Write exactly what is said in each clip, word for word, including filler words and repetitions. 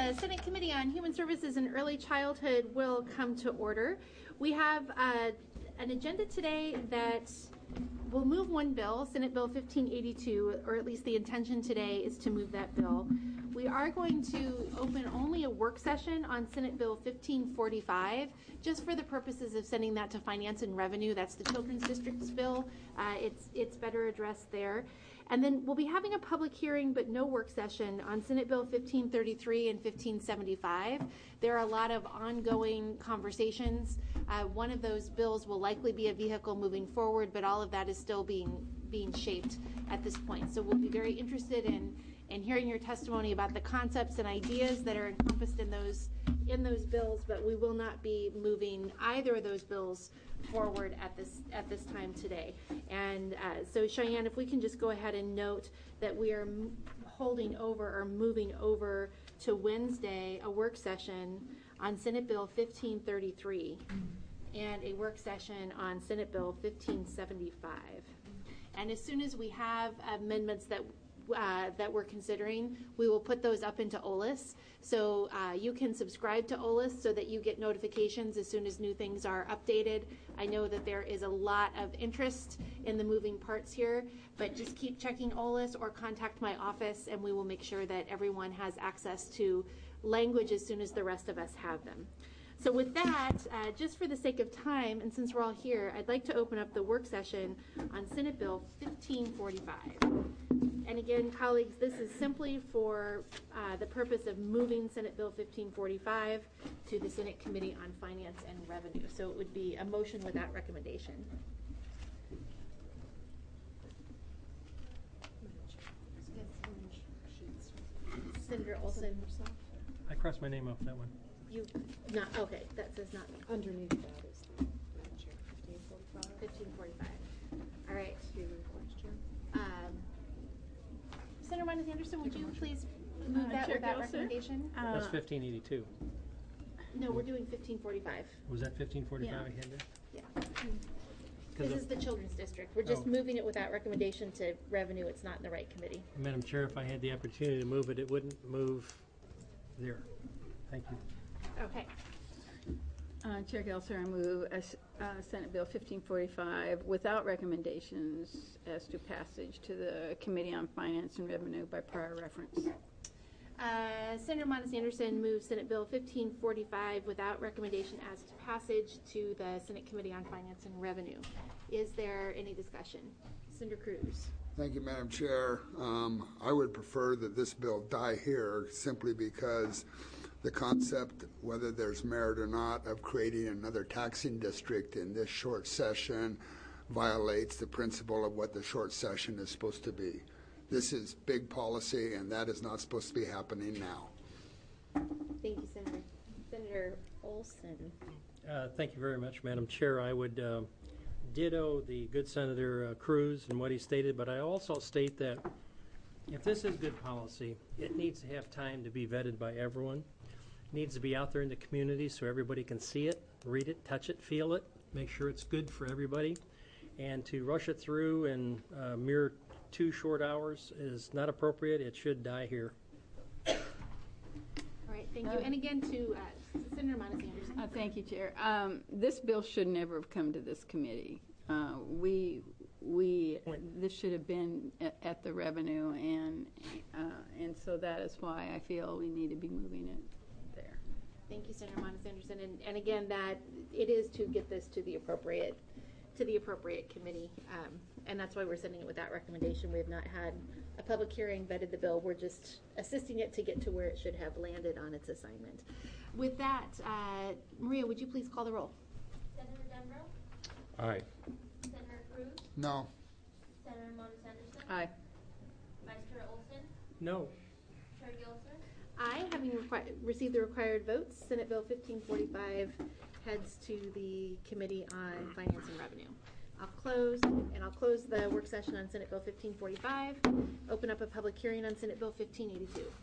The Senate Committee on Human Services and Early Childhood will come to order. We have uh, an agenda today that will move one bill, Senate Bill fifteen eighty-two, or at least the intention today is to move that bill. We are going to open only a work session on Senate Bill fifteen forty-five, just for the purposes of sending that to Finance and Revenue. That's the Children's Districts bill. Uh, it's it's better addressed there. And then we'll be having a public hearing, but no work session on Senate Bill fifteen thirty-three and fifteen seventy-five. There are a lot of ongoing conversations. Uh, one of those bills will likely be a vehicle moving forward, but all of that is still being being shaped at this point. So we'll be very interested in and hearing your testimony about the concepts and ideas that are encompassed in those in those bills, but we will not be moving either of those bills forward at this at this time today. And uh, so, Cheyenne, if we can just go ahead and note that we are m- holding over or moving over to Wednesday a work session on Senate Bill fifteen thirty-three and a work session on Senate Bill fifteen seventy-five. And as soon as we have amendments that Uh, that we're considering, we will put those up into O L I S. So uh, you can subscribe to O L I S so that you get notifications as soon as new things are updated. I know that there is a lot of interest in the moving parts here, but just keep checking O L I S or contact my office and we will make sure that everyone has access to language as soon as the rest of us have them. So with that, uh, just for the sake of time, and since we're all here, I'd like to open up the work session on Senate Bill fifteen forty-five. And again, colleagues, this is simply for uh, the purpose of moving Senate Bill fifteen forty-five to the Senate Committee on Finance and Revenue. So it would be a motion with that recommendation. Senator Olson. I crossed my name off that one. You not okay. That says not me. Underneath that is the Madam Chair, fifteen forty-five. fifteen forty-five. All right. Do you question? Um, Senator Montes Anderson, would you please move Uh, that Chair with that Gelser? recommendation? Uh, That's fifteen eighty-two. No, we're doing fifteen forty-five. Was that fifteen forty-five Yeah. I had there? Yeah. This is the Children's District. We're just Oh. moving it without recommendation to Revenue. It's not in the right committee. Madam Chair, if I had the opportunity to move it, it wouldn't move there. Thank you. Okay. Uh, Chair Gelser, I move as, uh, Senate Bill fifteen forty-five without recommendations as to passage to the Committee on Finance and Revenue by prior reference. Uh, Senator Montes Anderson moves Senate Bill fifteen forty-five without recommendation as to passage to the Senate Committee on Finance and Revenue. Is there any discussion? Senator Cruz. Thank you, Madam Chair. Um, I would prefer that this bill die here simply because the concept, whether there's merit or not, of creating another taxing district in this short session violates the principle of what the short session is supposed to be. This is big policy, and that is not supposed to be happening now. Thank you, Senator. Senator Olson. Uh, thank you very much, Madam Chair. I would uh, ditto the good Senator uh, Cruz and what he stated, but I also state that if this is good policy, it needs to have time to be vetted by everyone. It needs to be out there in the community so everybody can see it, read it, touch it, feel it, make sure it's good for everybody. And to rush it through in uh, mere two short hours is not appropriate. It should die here. All right, thank you. And again to uh, Senator Montes Anderson. Uh, thank you, Chair. Um, this bill should never have come to this committee. Uh, we we this should have been at, at the Revenue, and uh, and so that is why I feel we need to be moving it there. Thank you, Senator Montes Anderson. And, and again, that it is to get this to the appropriate to the appropriate committee, um, and that's why we're sending it with that recommendation. We have not had a public hearing, vetted the bill. We're just assisting it to get to where it should have landed on its assignment. With that, uh, Maria, would you please call the roll? Senator Denbrough? Aye. Senator Cruz? No. Senator Montes Anderson? Aye. Vice Chair Olson? No. Chair Gelser? Aye, having requi- received the required votes, Senate Bill fifteen forty-five heads to the Committee on Finance and Revenue. I'll close, and I'll close the work session on Senate Bill fifteen forty-five, open up a public hearing on Senate Bill fifteen eighty-two.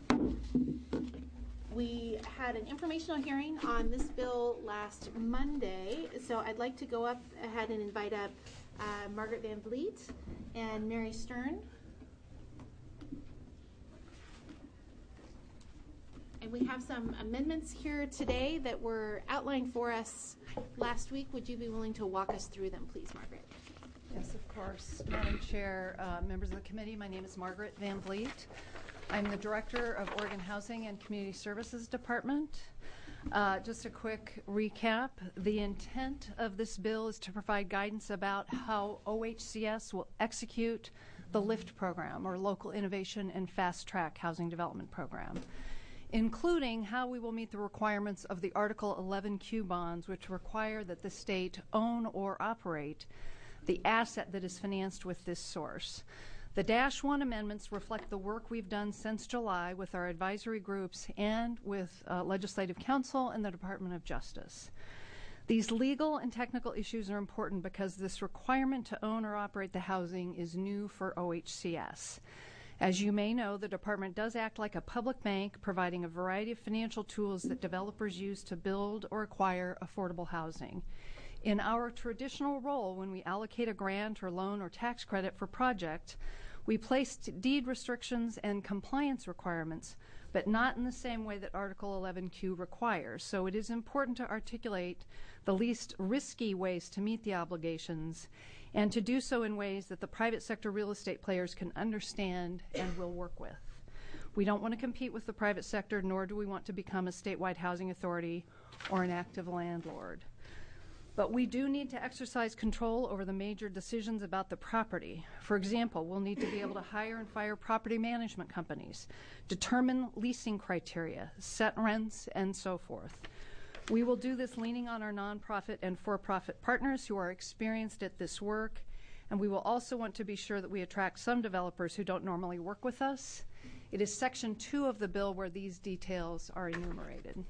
We had an informational hearing on this bill last Monday, so I'd like to go up ahead and invite up uh, Margaret Van Vliet and Mary Stern. And we have some amendments here today that were outlined for us last week. Would you be willing to walk us through them, please, Margaret? Yes, of course. Madam Chair, uh, members of the committee, my name is Margaret Van Vliet. I'm the Director of Oregon Housing and Community Services Department. Uh, just a quick recap. The intent of this bill is to provide guidance about how O H C S will execute the LIFT program, or Local Innovation and Fast Track Housing Development Program, including how we will meet the requirements of the Article eleven Q bonds, which require that the state own or operate the asset that is financed with this source. The Dash one amendments reflect the work we've done since July with our advisory groups and with uh, Legislative Counsel and the Department of Justice. These legal and technical issues are important because this requirement to own or operate the housing is new for O H C S. As you may know, the department does act like a public bank, providing a variety of financial tools that developers use to build or acquire affordable housing. In our traditional role, when we allocate a grant or loan or tax credit for project, we placed deed restrictions and compliance requirements, but not in the same way that Article eleven Q requires. So it is important to articulate the least risky ways to meet the obligations, and to do so in ways that the private sector real estate players can understand and will work with. We don't want to compete with the private sector, nor do we want to become a statewide housing authority or an active landlord. But we do need to exercise control over the major decisions about the property. For example, we'll need to be able to hire and fire property management companies, determine leasing criteria, set rents, and so forth. We will do this leaning on our nonprofit and for-profit partners who are experienced at this work, and we will also want to be sure that we attract some developers who don't normally work with us. It is Section two of the bill where these details are enumerated.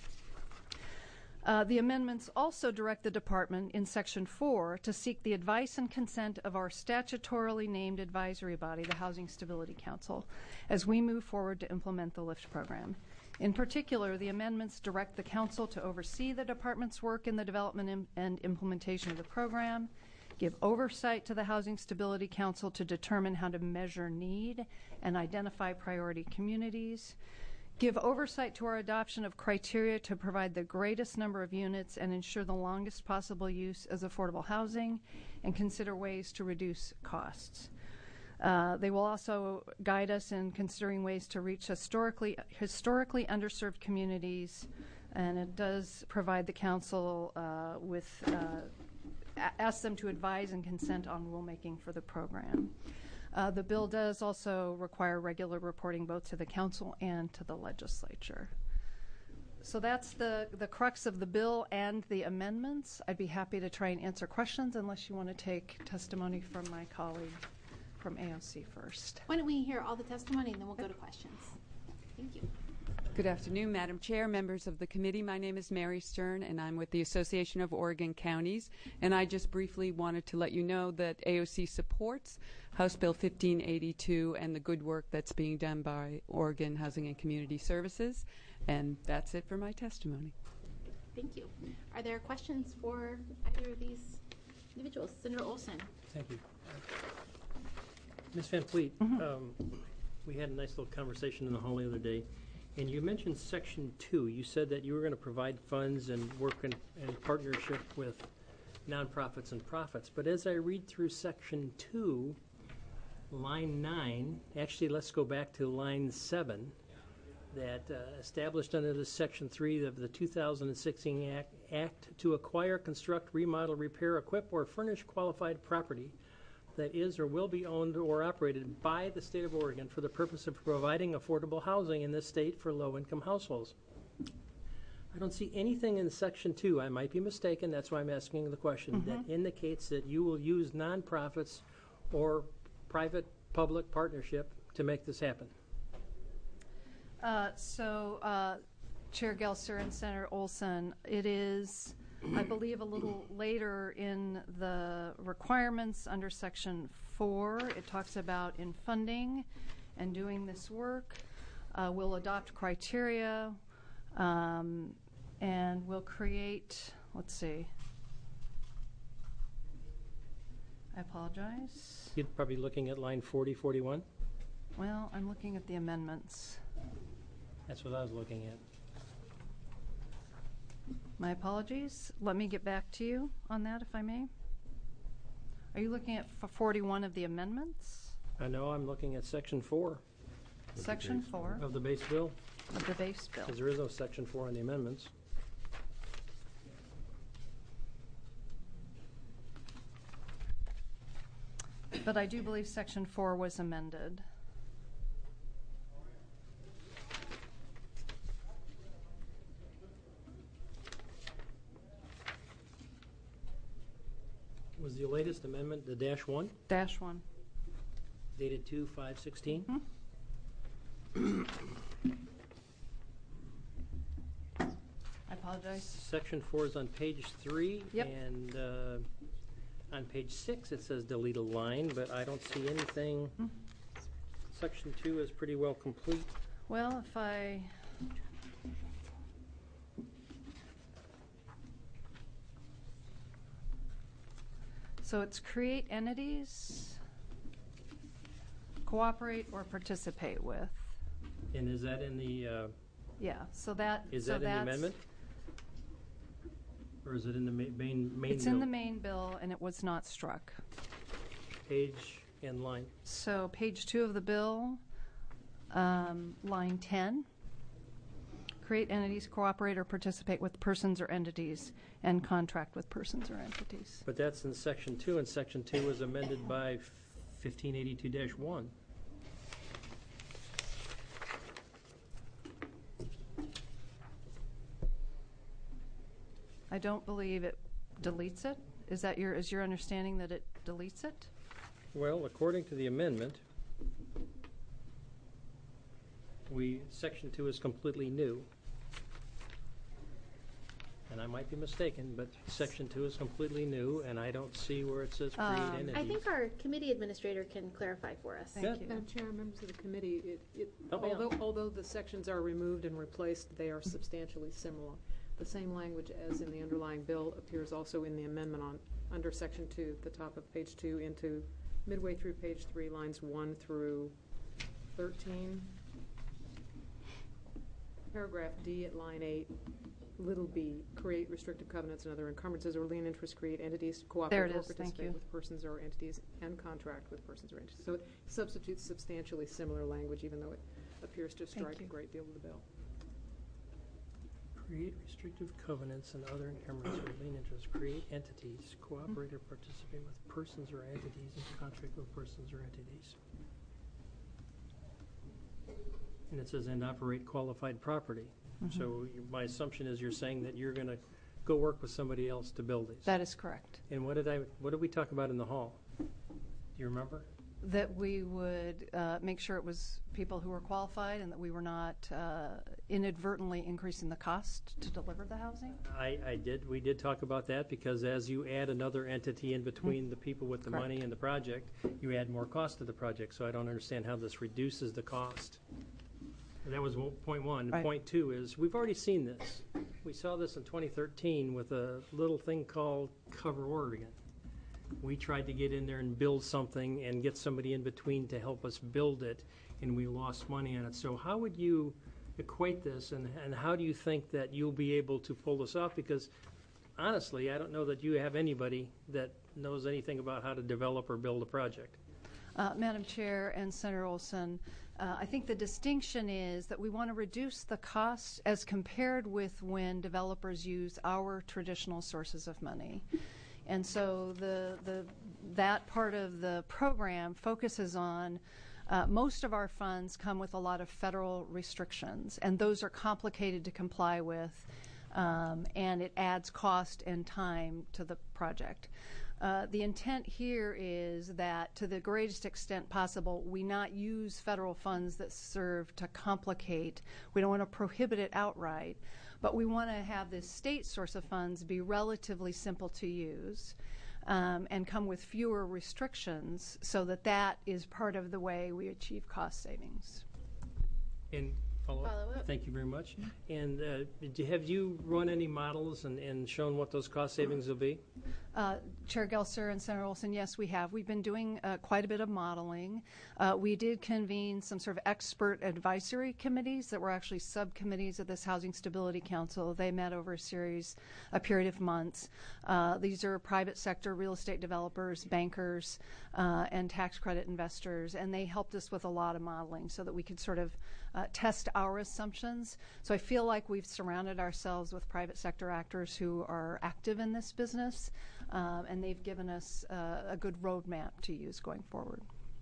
Uh, the amendments also direct the department in Section four to seek the advice and consent of our statutorily named advisory body, the Housing Stability Council, as we move forward to implement the LIFT program. In particular, the amendments direct the council to oversee the department's work in the development im- and implementation of the program, give oversight to the Housing Stability Council to determine how to measure need and identify priority communities, give oversight to our adoption of criteria to provide the greatest number of units and ensure the longest possible use as affordable housing, and consider ways to reduce costs. Uh, they will also guide us in considering ways to reach historically historically underserved communities, and it does provide the council uh, with uh, a- ask them to advise and consent on rulemaking for the program. Uh, the bill does also require regular reporting both to the council and to the legislature. So that's the, the crux of the bill and the amendments. I'd be happy to try and answer questions unless you want to take testimony from my colleague from A O C first. Why don't we hear all the testimony and then we'll go to questions. Thank you. Good afternoon, Madam Chair, members of the committee. My name is Mary Stern, and I'm with the Association of Oregon Counties. And I just briefly wanted to let you know that A O C supports House Bill fifteen eighty-two and the good work that's being done by Oregon Housing and Community Services. And that's it for my testimony. Thank you. Are there questions for either of these individuals? Senator Olson. Thank you. Miz Van Fleet, Mm-hmm. um, we had a nice little conversation in the hall the other day, and you mentioned Section two. You said that you were going to provide funds and work in, in partnership with nonprofits and profits. But as I read through Section two, line nine, actually let's go back to line seven, that uh, established under the Section three of the two thousand sixteen Act, Act to acquire, construct, remodel, repair, equip, or furnish qualified property that is or will be owned or operated by the state of Oregon for the purpose of providing affordable housing in this state for low-income households. I don't see anything in Section two, I might be mistaken, that's why I'm asking the question, Mm-hmm. that indicates that you will use nonprofits or private-public partnership to make this happen. Uh, so, uh, Chair Gelser and Senator Olson, it is, I believe, a little later in the requirements under Section four. It talks about in funding and doing this work. Uh, we'll adopt criteria um, and we'll create, let's see. I apologize. You're probably looking at line forty, forty-one. Well, I'm looking at the amendments. That's what I was looking at. My apologies. Let me get back to you on that, if I may. Are you looking at f- forty-one of the amendments? I know I'm looking at section four Section four of the base bill, of the base bill. because there is no section four in the amendments. But I do believe section four was amended. Was the latest amendment the dash one, Dash one. dated two five sixteen? I apologize. Section four is on page three. Yep. And uh, on page six, it says delete a line, but I don't see anything. Hmm. Section two is pretty well complete. Well, if I, so it's create entities, cooperate or participate with. And is that in the, uh, Yeah, so that, is so that in the that's- amendment? Or is it in the ma- main, main It's in the bill? main bill and it was not struck. Page and line. So page two of the bill, um, line ten. Create entities, cooperate or participate with persons or entities, and contract with persons or entities. But that's in section two, and section two was amended by fifteen eighty-two dash one. I don't believe it deletes it. Is that your, is your understanding that it deletes it? Well, according to the amendment, we, section two is completely new. And I might be mistaken, but section two is completely new, and I don't see where it says create Um, entities. I think our committee administrator can clarify for us. Thank Yeah. you. Madam Chair, members of the committee, it, it, Help me out. although, although the sections are removed and replaced, they are substantially similar. The same language as in the underlying bill appears also in the amendment on, under section two, the top of page two, into midway through page three, lines one through thirteen. Paragraph D at line eight, little b, create restrictive covenants and other encumbrances or lien interests, create entities to There cooperate it or is, thank participate you. with persons or entities, and contract with persons or entities. So it substitutes substantially similar language, even though it appears to Thank strike a you. great deal of the bill. Create restrictive covenants and other encumbrances or lien interests, create entities, cooperate or participate with persons or entities, and contract with persons or entities. And it says, and operate qualified property. Mm-hmm. So you- my assumption is you're saying that you're gonna go work with somebody else to build these. That is correct. And what did I, what did we talk about in the hall? Do you remember? That we would uh, make sure it was people who were qualified and that we were not uh, inadvertently increasing the cost to deliver the housing? I, I did, we did talk about that, because as you add another entity in between the people with the Correct. money and the project, you add more cost to the project, so I don't understand how this reduces the cost. That was one- point one. Right. Point two is, we've already seen this. We saw this in twenty thirteen with a little thing called Cover Oregon. We tried to get in there and build something and get somebody in between to help us build it, and we lost money on it. So how would you equate this, and, and how do you think that you'll be able to pull this off? Because honestly, I don't know that you have anybody that knows anything about how to develop or build a project. Uh, Madam Chair and Senator Olson, uh, I think the distinction is that we want to reduce the cost as compared with when developers use our traditional sources of money. And so the, the, that part of the program focuses on, uh, most of our funds come with a lot of federal restrictions, and those are complicated to comply with, um, and it adds cost and time to the project. Uh, the intent here is that, to the greatest extent possible, we not use federal funds that serve to complicate. We don't want to prohibit it outright, but we want to have this state source of funds be relatively simple to use um, and come with fewer restrictions, so that that is part of the way we achieve cost savings. And Follow up? Follow up. Thank you very much. And uh, do- have you run any models and, and shown what those cost savings will be? Uh, Chair Gelser and Senator Olson, yes, we have. We've been doing uh, quite a bit of modeling. Uh, we did convene some sort of expert advisory committees that were actually subcommittees of this Housing Stability Council. They met over a series, a period of months. Uh, these are private sector real estate developers, bankers, uh, and tax credit investors, and they helped us with a lot of modeling so that we could sort of uh, test our assumptions. So I feel like we've surrounded ourselves with private sector actors who are active in this business. Um, and they've given us uh, a good roadmap to use going forward.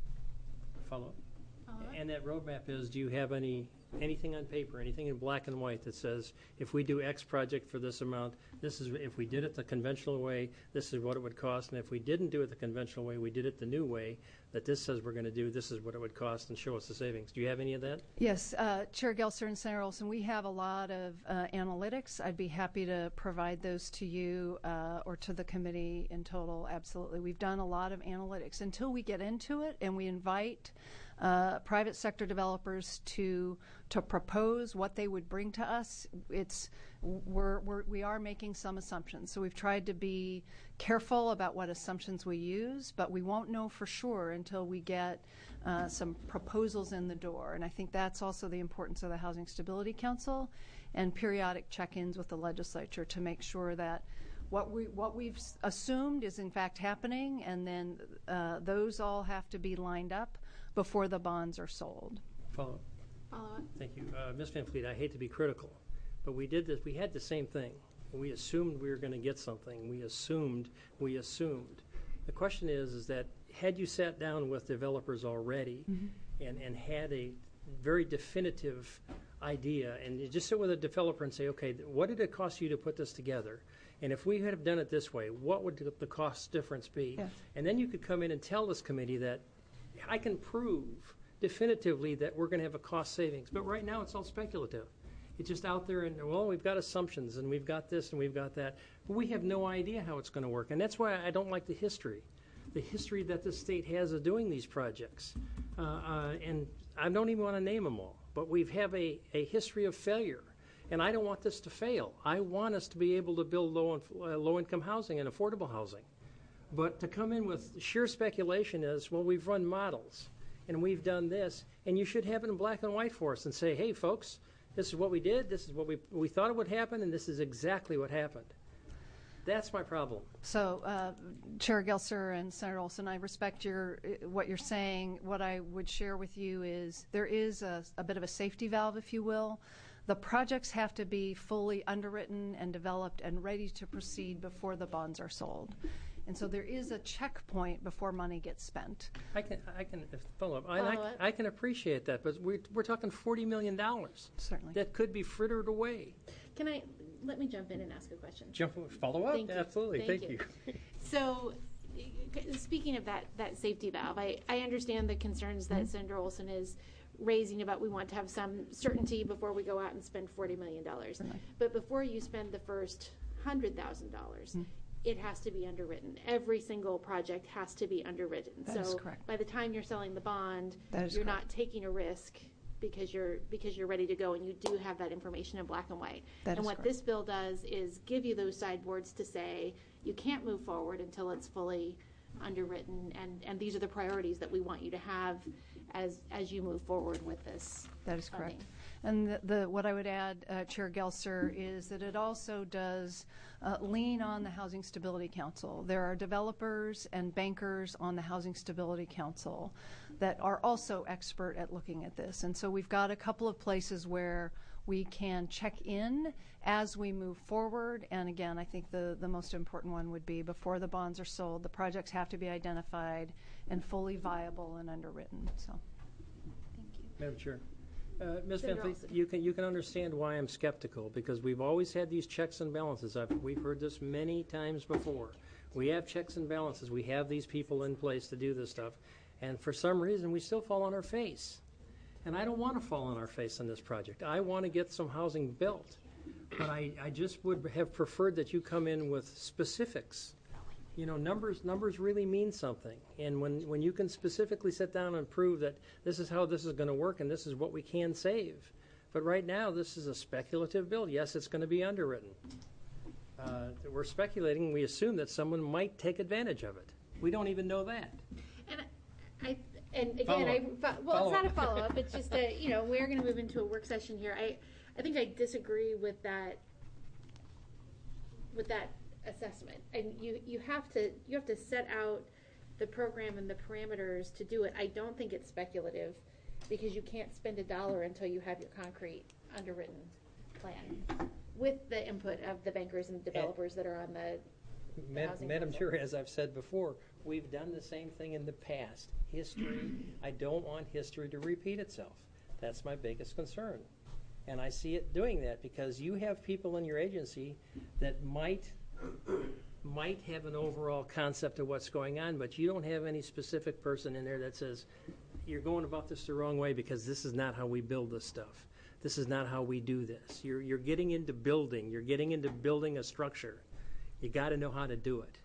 Follow up? Follow up. And that roadmap is, do you have any anything on paper, anything in black and white that says, if we do X project for this amount, this is, if we did it the conventional way, this is what it would cost, and if we didn't do it the conventional way, we did it the new way, that this says we're going to do, this is what it would cost, and show us the savings. Do you have any of that? Yes, uh, Chair Gelser and Senator Olson, we have a lot of uh, analytics. I'd be happy to provide those to you uh, or to the committee in total. Absolutely. We've done a lot of analytics. Until we get into it and we invite uh, private sector developers to to propose what they would bring to us, it's we're, we're we are making some assumptions. So we've tried to be careful about what assumptions we use, but we won't know for sure until we get uh, some proposals in the door. And I think that's also the importance of the Housing Stability Council and periodic check-ins with the legislature to make sure that what we what we've s- assumed is in fact happening, and then uh, those all have to be lined up before the bonds are sold. Follow up. Follow up. Thank you. Uh, Miz Van Fleet, I hate to be critical, but we did this, we had the same thing. We assumed we were going to get something. We assumed, we assumed. The question is, is that had you sat down with developers already and, and had a very definitive idea, and you just sit with a developer and say, okay, th- what did it cost you to put this together? And if we had have done it this way, what would the- the cost difference be? Yes. And then you could come in and tell this committee that I can prove definitively that we're going to have a cost savings. But right now, it's all speculative. It's just out there, and well, we've got assumptions, and we've got this, and we've got that. But we have no idea how it's going to work, and that's why I don't like the history, the history that the state has of doing these projects. Uh, uh, and I don't even want to name them all, but we have a, a history of failure, and I don't want this to fail. I want us to be able to build low and, uh, low-income housing and affordable housing. But to come in with sheer speculation is, well, we've run models, and we've done this, and you should have it in black and white for us and say, hey, folks, this is what we did, this is what we, we thought it would happen, and this is exactly what happened. That's my problem. So, uh, Chair Gelser and Senator Olson, I respect your uh, what you're saying. What I would share with you is there is a, a bit of a safety valve, if you will. The projects have to be fully underwritten and developed and ready to proceed before the bonds are sold. And so there is a checkpoint before money gets spent. I can, I can if- follow up. I, Follow I, up. I can appreciate that, but we're, we're talking forty million dollars Certainly. that could be frittered away. Can I, let me jump in and ask a question. Jump, follow up? Thank you. Absolutely. Thank Thank, you. you. So, uh, speaking of that, that safety valve, I, I understand the concerns that Senator Olson is raising about we want to have some certainty before we go out and spend forty million dollars. Certainly. But before you spend the first one hundred thousand dollars, it has to be underwritten. Every single project has to be underwritten. That so is correct. by the time you're selling the bond, That is you're correct. not taking a risk because you're because you're ready to go and you do have that information in black and white. That and is what correct. this bill does is give you those sideboards to say you can't move forward until it's fully underwritten, and, and these are the priorities that we want you to have as as you move forward with this. That is correct. funding. And the, the what I would add, uh, Chair Gelser, is that it also does uh, lean on the Housing Stability Council. There are developers and bankers on the Housing Stability Council that are also expert at looking at this. And so we've got a couple of places where we can check in as we move forward. And again, I think the, the most important one would be before the bonds are sold, the projects have to be identified and fully viable and underwritten. So, Thank you. Madam Chair. Uh, Miz Van Senator Fleet, Olson. you can, you can understand why I'm skeptical, because we've always had these checks and balances. I've, we've heard this many times before. We have checks and balances. We have these people in place to do this stuff. And for some reason, we still fall on our face. And I don't want to fall on our face on this project. I want to get some housing built. But I, I just would have preferred that you come in with specifics. You know, numbers numbers really mean something. And when, when you can specifically sit down and prove that this is how this is going to work and this is what we can save, But right now, this is a speculative bill. Yes, it's going to be underwritten. Uh, we're speculating. We assume that someone might take advantage of it. We don't even know that. And I, and again, Follow I, up. well, Follow it's not a up. follow-up. It's just a, you know, we're going to move into a work session here. I, I think I disagree with that, with that assessment. And you, you have to, you have to set out the program and the parameters to do it. I don't think it's speculative because you can't spend a dollar until you have your concrete underwritten plan with the input of the bankers and developers that are on the Ma- housing Madam council. Chair, as I've said before, we've done the same thing in the past. History, I don't want history to repeat itself. That's my biggest concern. And I see it doing that because you have people in your agency that might might have an overall concept of what's going on, but you don't have any specific person in there that says, you're going about this the wrong way because this is not how we build this stuff. This is not how we do this. You're, you're getting into building. You're getting into building a structure. You got to know how to do it.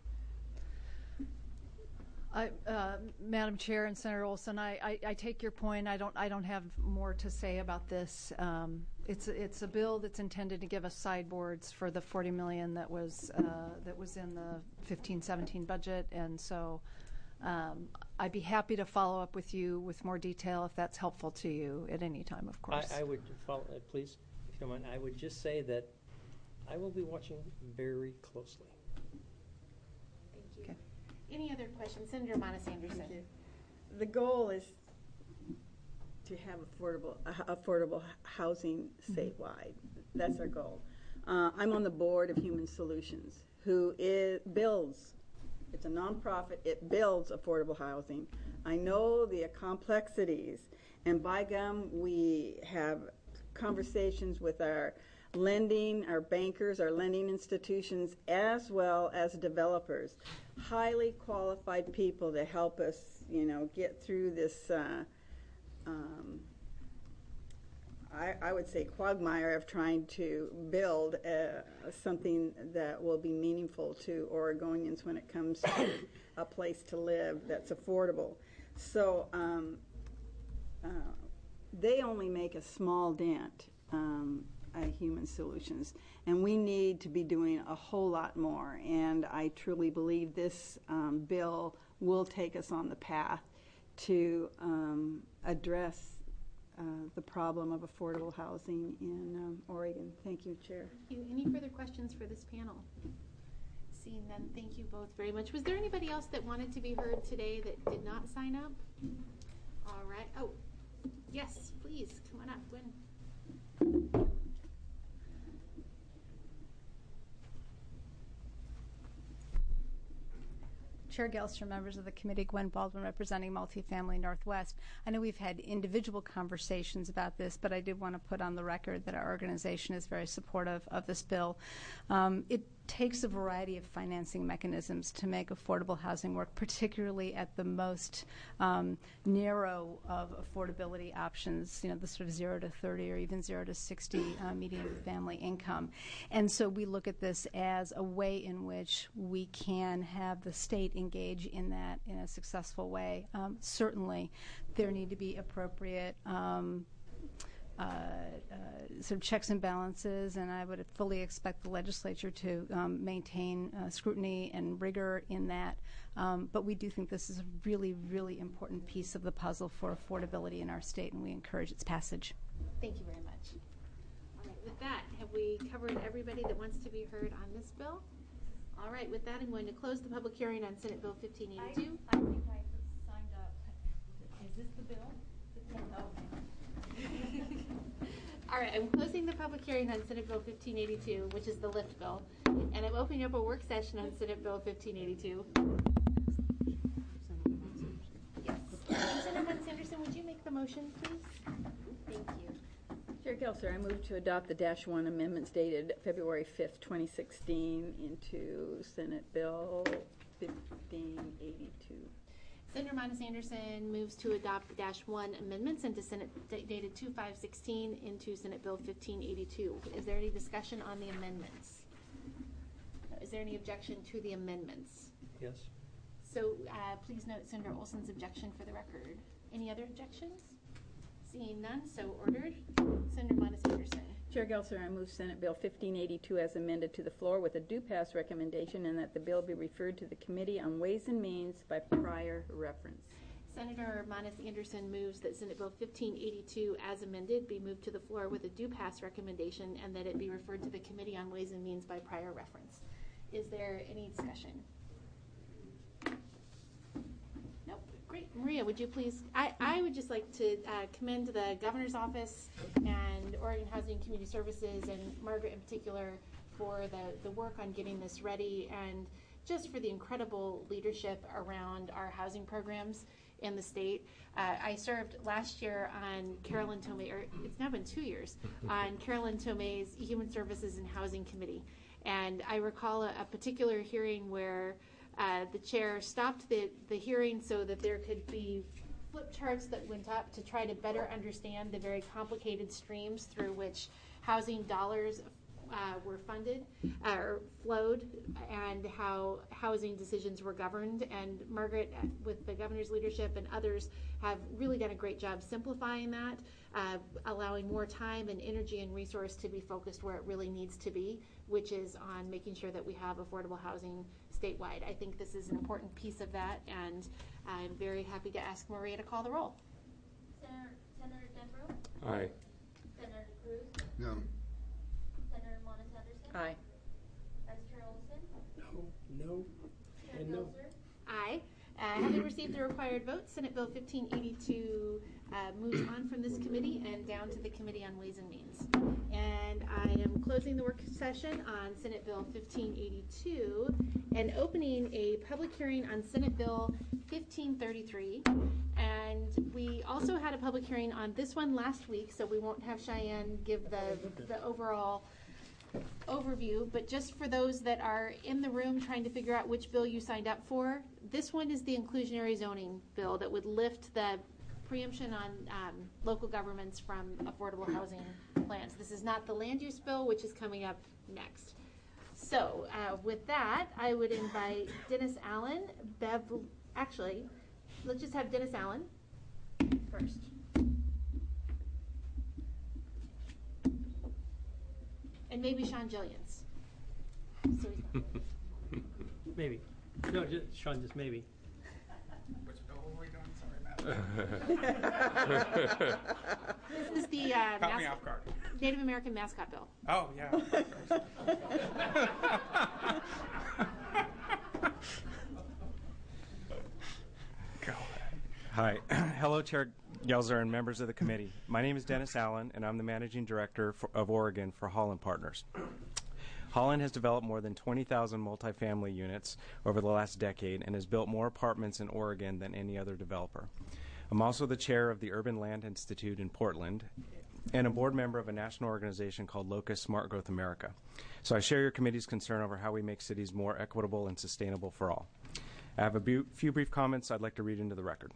I, uh, Madam Chair and Senator Olson, I, I, I take your point. I don't I don't have more to say about this. Um, it's it's a bill that's intended to give us sideboards for the forty million that was uh, that was in the fifteen seventeen budget, and so um, I'd be happy to follow up with you with more detail if that's helpful to you at any time, of course. I, I would follow, uh, please, if you don't mind. I would just say that I will be watching very closely. Thank you. Okay. Any other questions? Senator Monis Anderson. The goal is to have affordable uh, affordable housing statewide. That's our goal. Uh, I'm on the board of Human Solutions, who is, builds. It's a nonprofit. It builds affordable housing. I know the complexities, and by gum, we have conversations with our lending, our bankers, our lending institutions, as well as developers, highly qualified people to help us, you know, get through this, uh, um, I, I would say, quagmire of trying to build uh, something that will be meaningful to Oregonians when it comes to a place to live that's affordable. So um, uh, they only make a small dent. Um, Uh, Human Solutions, and we need to be doing a whole lot more, and I truly believe this um, bill will take us on the path to um, address uh, the problem of affordable housing in um, Oregon. Thank you, Chair. Thank you. Any further questions for this panel? Seeing none, thank you both very much. Was there anybody else that wanted to be heard today that did not sign up? All right. Oh, yes, please, come on up, Gwen. Chair Gelster, members of the committee, Gwen Baldwin representing Multifamily Northwest. I know we've had individual conversations about this, but I did want to put on the record that our organization is very supportive of this bill. Um, it takes a variety of financing mechanisms to make affordable housing work, particularly at the most um, narrow of affordability options, you know, the sort of zero to thirty or even zero to sixty uh, median family income. And so we look at this as a way in which we can have the state engage in that in a successful way. Um, certainly, there need to be appropriate um, Uh, uh, sort of checks and balances, and I would fully expect the legislature to um, maintain uh, scrutiny and rigor in that. Um, but we do think this is a really, really important piece of the puzzle for affordability in our state, and we encourage its passage. Thank you very much. All right, with that, have we covered everybody that wants to be heard on this bill? All right, with that, I'm going to close the public hearing on Senate Bill fifteen eighty-two. I, I think I signed up. Is this the bill? Okay. All right, I'm closing the public hearing on Senate Bill fifteen eighty-two, which is the lift bill, and I'm opening up a work session on Senate Bill fifteen eighty-two. Yes. Senator Monis Anderson, would you make the motion, please? Thank you. Chair Gelser, I move to adopt the Dash one amendments dated February fifth, twenty sixteen into Senate Bill fifteen eighty-two. Senator Monis Anderson moves to adopt the Dash one amendments into Senate dated two five sixteen into Senate Bill fifteen eighty-two. Is there any discussion on the amendments? Is there any objection to the amendments? Yes. So uh, please note Senator Olson's objection for the record. Any other objections? Seeing none, so ordered. Senator Montes Anderson. Chair Gelser, I move Senate Bill fifteen eighty-two as amended to the floor with a do pass recommendation, and that the bill be referred to the Committee on Ways and Means by prior reference. Senator Montes Anderson moves that Senate Bill fifteen eighty-two as amended be moved to the floor with a do pass recommendation, and that it be referred to the Committee on Ways and Means by prior reference. Is there any discussion? Nope. Great. Maria, would you please? I, I would just like to uh, commend the Governor's Office and Oregon Housing and Community Services, and Margaret in particular, for the, the work on getting this ready, and just for the incredible leadership around our housing programs in the state. Uh, I served last year on Carolyn Tomei, or it's now been two years, on Carolyn Tomei's Human Services and Housing Committee. And I recall a, a particular hearing where uh, the chair stopped the, the hearing so that there could be flip charts that went up to try to better understand the very complicated streams through which housing dollars Uh, were funded uh, or flowed, and how housing decisions were governed. And Margaret, uh, with the governor's leadership and others, have really done a great job simplifying that, uh, allowing more time and energy and resource to be focused where it really needs to be, which is on making sure that we have affordable housing statewide. I think this is an important piece of that, and I'm very happy to ask Maria to call the roll. Senator, Senator Denbrough? Aye. Senator Cruz? No. Senator Montes Anderson? Aye. Vice Chair Olson? No, no, Chair and no. Gelser? Aye. Uh, having received the required vote, Senate Bill fifteen eighty-two uh, moves on from this committee and down to the Committee on Ways and Means. And I am closing the work session on Senate Bill fifteen eighty-two and opening a public hearing on Senate Bill fifteen thirty-three. And we also had a public hearing on this one last week, so we won't have Cheyenne give the, the overall overview, but just for those that are in the room trying to figure out which bill you signed up for, this one is the inclusionary zoning bill that would lift the preemption on um, local governments from affordable housing plans. This is not the land use bill, which is coming up next. So uh, with that, I would invite Dennis Allen, Bev, actually, let's just have Dennis Allen first. And maybe Sean Jillians. So he's not. Maybe. No, just, Sean, just maybe. Which bill were we doing? Sorry, Matt. This is the uh, Caught me off guard. Native American mascot bill. Oh, yeah. Go ahead. Hi. Hello, Chair Gelser and members of the committee. My name is Dennis Allen, and I'm the Managing Director for, of Oregon for Holland Partners. Holland has developed more than twenty thousand multifamily units over the last decade and has built more apartments in Oregon than any other developer. I'm also the chair of the Urban Land Institute in Portland and a board member of a national organization called Locust Smart Growth America. So I share your committee's concern over how we make cities more equitable and sustainable for all. I have a bu- few brief comments I'd like to read into the record.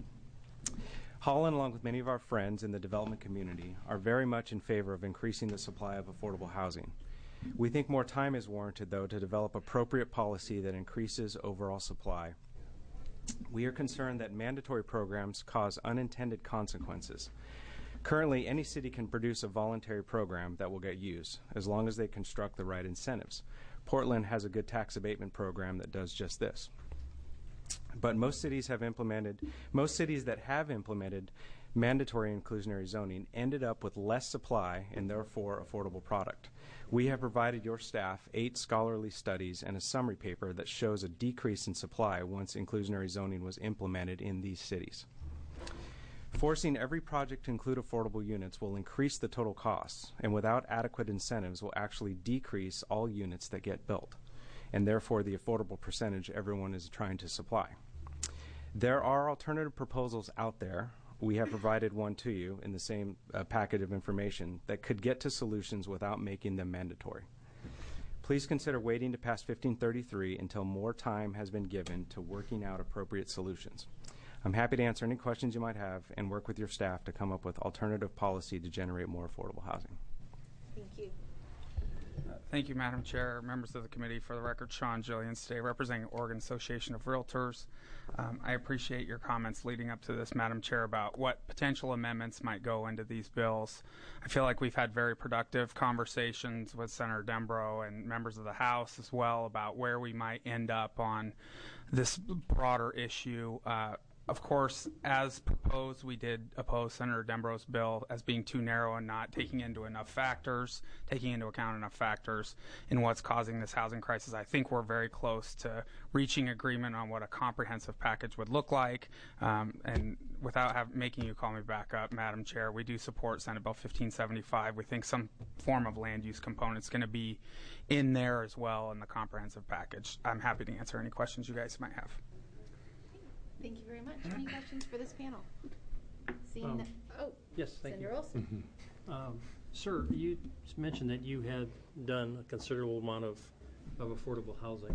Holland, along with many of our friends in the development community, are very much in favor of increasing the supply of affordable housing. We think more time is warranted, though, to develop appropriate policy that increases overall supply. We are concerned that mandatory programs cause unintended consequences. Currently, any city can produce a voluntary program that will get used, as long as they construct the right incentives. Portland has a good tax abatement program that does just this. But most cities have implemented, most cities that have implemented mandatory inclusionary zoning ended up with less supply and therefore affordable product. We have provided your staff eight scholarly studies and a summary paper that shows a decrease in supply once inclusionary zoning was implemented in these cities. Forcing every project to include affordable units will increase the total costs, and without adequate incentives will actually decrease all units that get built, and therefore the affordable percentage everyone is trying to supply. There are alternative proposals out there. We have provided one to you in the same uh, packet of information that could get to solutions without making them mandatory. Please consider waiting to pass fifteen thirty-three until more time has been given to working out appropriate solutions. I'm happy to answer any questions you might have and work with your staff to come up with alternative policy to generate more affordable housing. Thank you. Uh, Thank you, Madam Chair, members of the committee. For the record, Sean Jillians today, representing Oregon Association of Realtors. Um, I appreciate your comments leading up to this, Madam Chair, about what potential amendments might go into these bills. I feel like we've had very productive conversations with Senator Dembro and members of the House as well about where we might end up on this broader issue. Uh, Of course, as proposed, we did oppose Senator Dembro's bill as being too narrow and not taking into enough factors, taking into account enough factors in what's causing this housing crisis. I think we're very close to reaching agreement on what a comprehensive package would look like. Um, and without have, making you call me back up, Madam Chair, we do support Senate Bill fifteen seventy-five. We think some form of land use component is going to be in there as well in the comprehensive package. I'm happy to answer any questions you guys might have. Thank you very much. Any questions for this panel? Seeing Um, that, oh, Yes, thank Senator you. Olson. Um, Sir, you mentioned that you had done a considerable amount of, of affordable housing.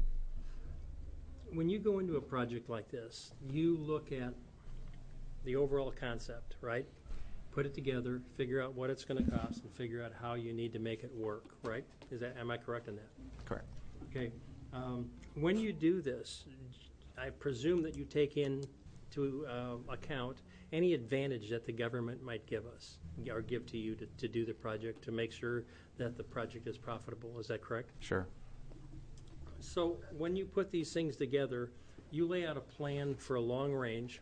When you go into a project like this, you look at the overall concept, right? Put it together, figure out what it's going to cost, and figure out how you need to make it work, right? Is that, am I correct in that? Correct. Okay. Um, when you do this, I presume that you take into uh, account any advantage that the government might give us or give to you to, to do the project to make sure that the project is profitable. Is that correct? Sure. So when you put these things together, you lay out a plan for a long range,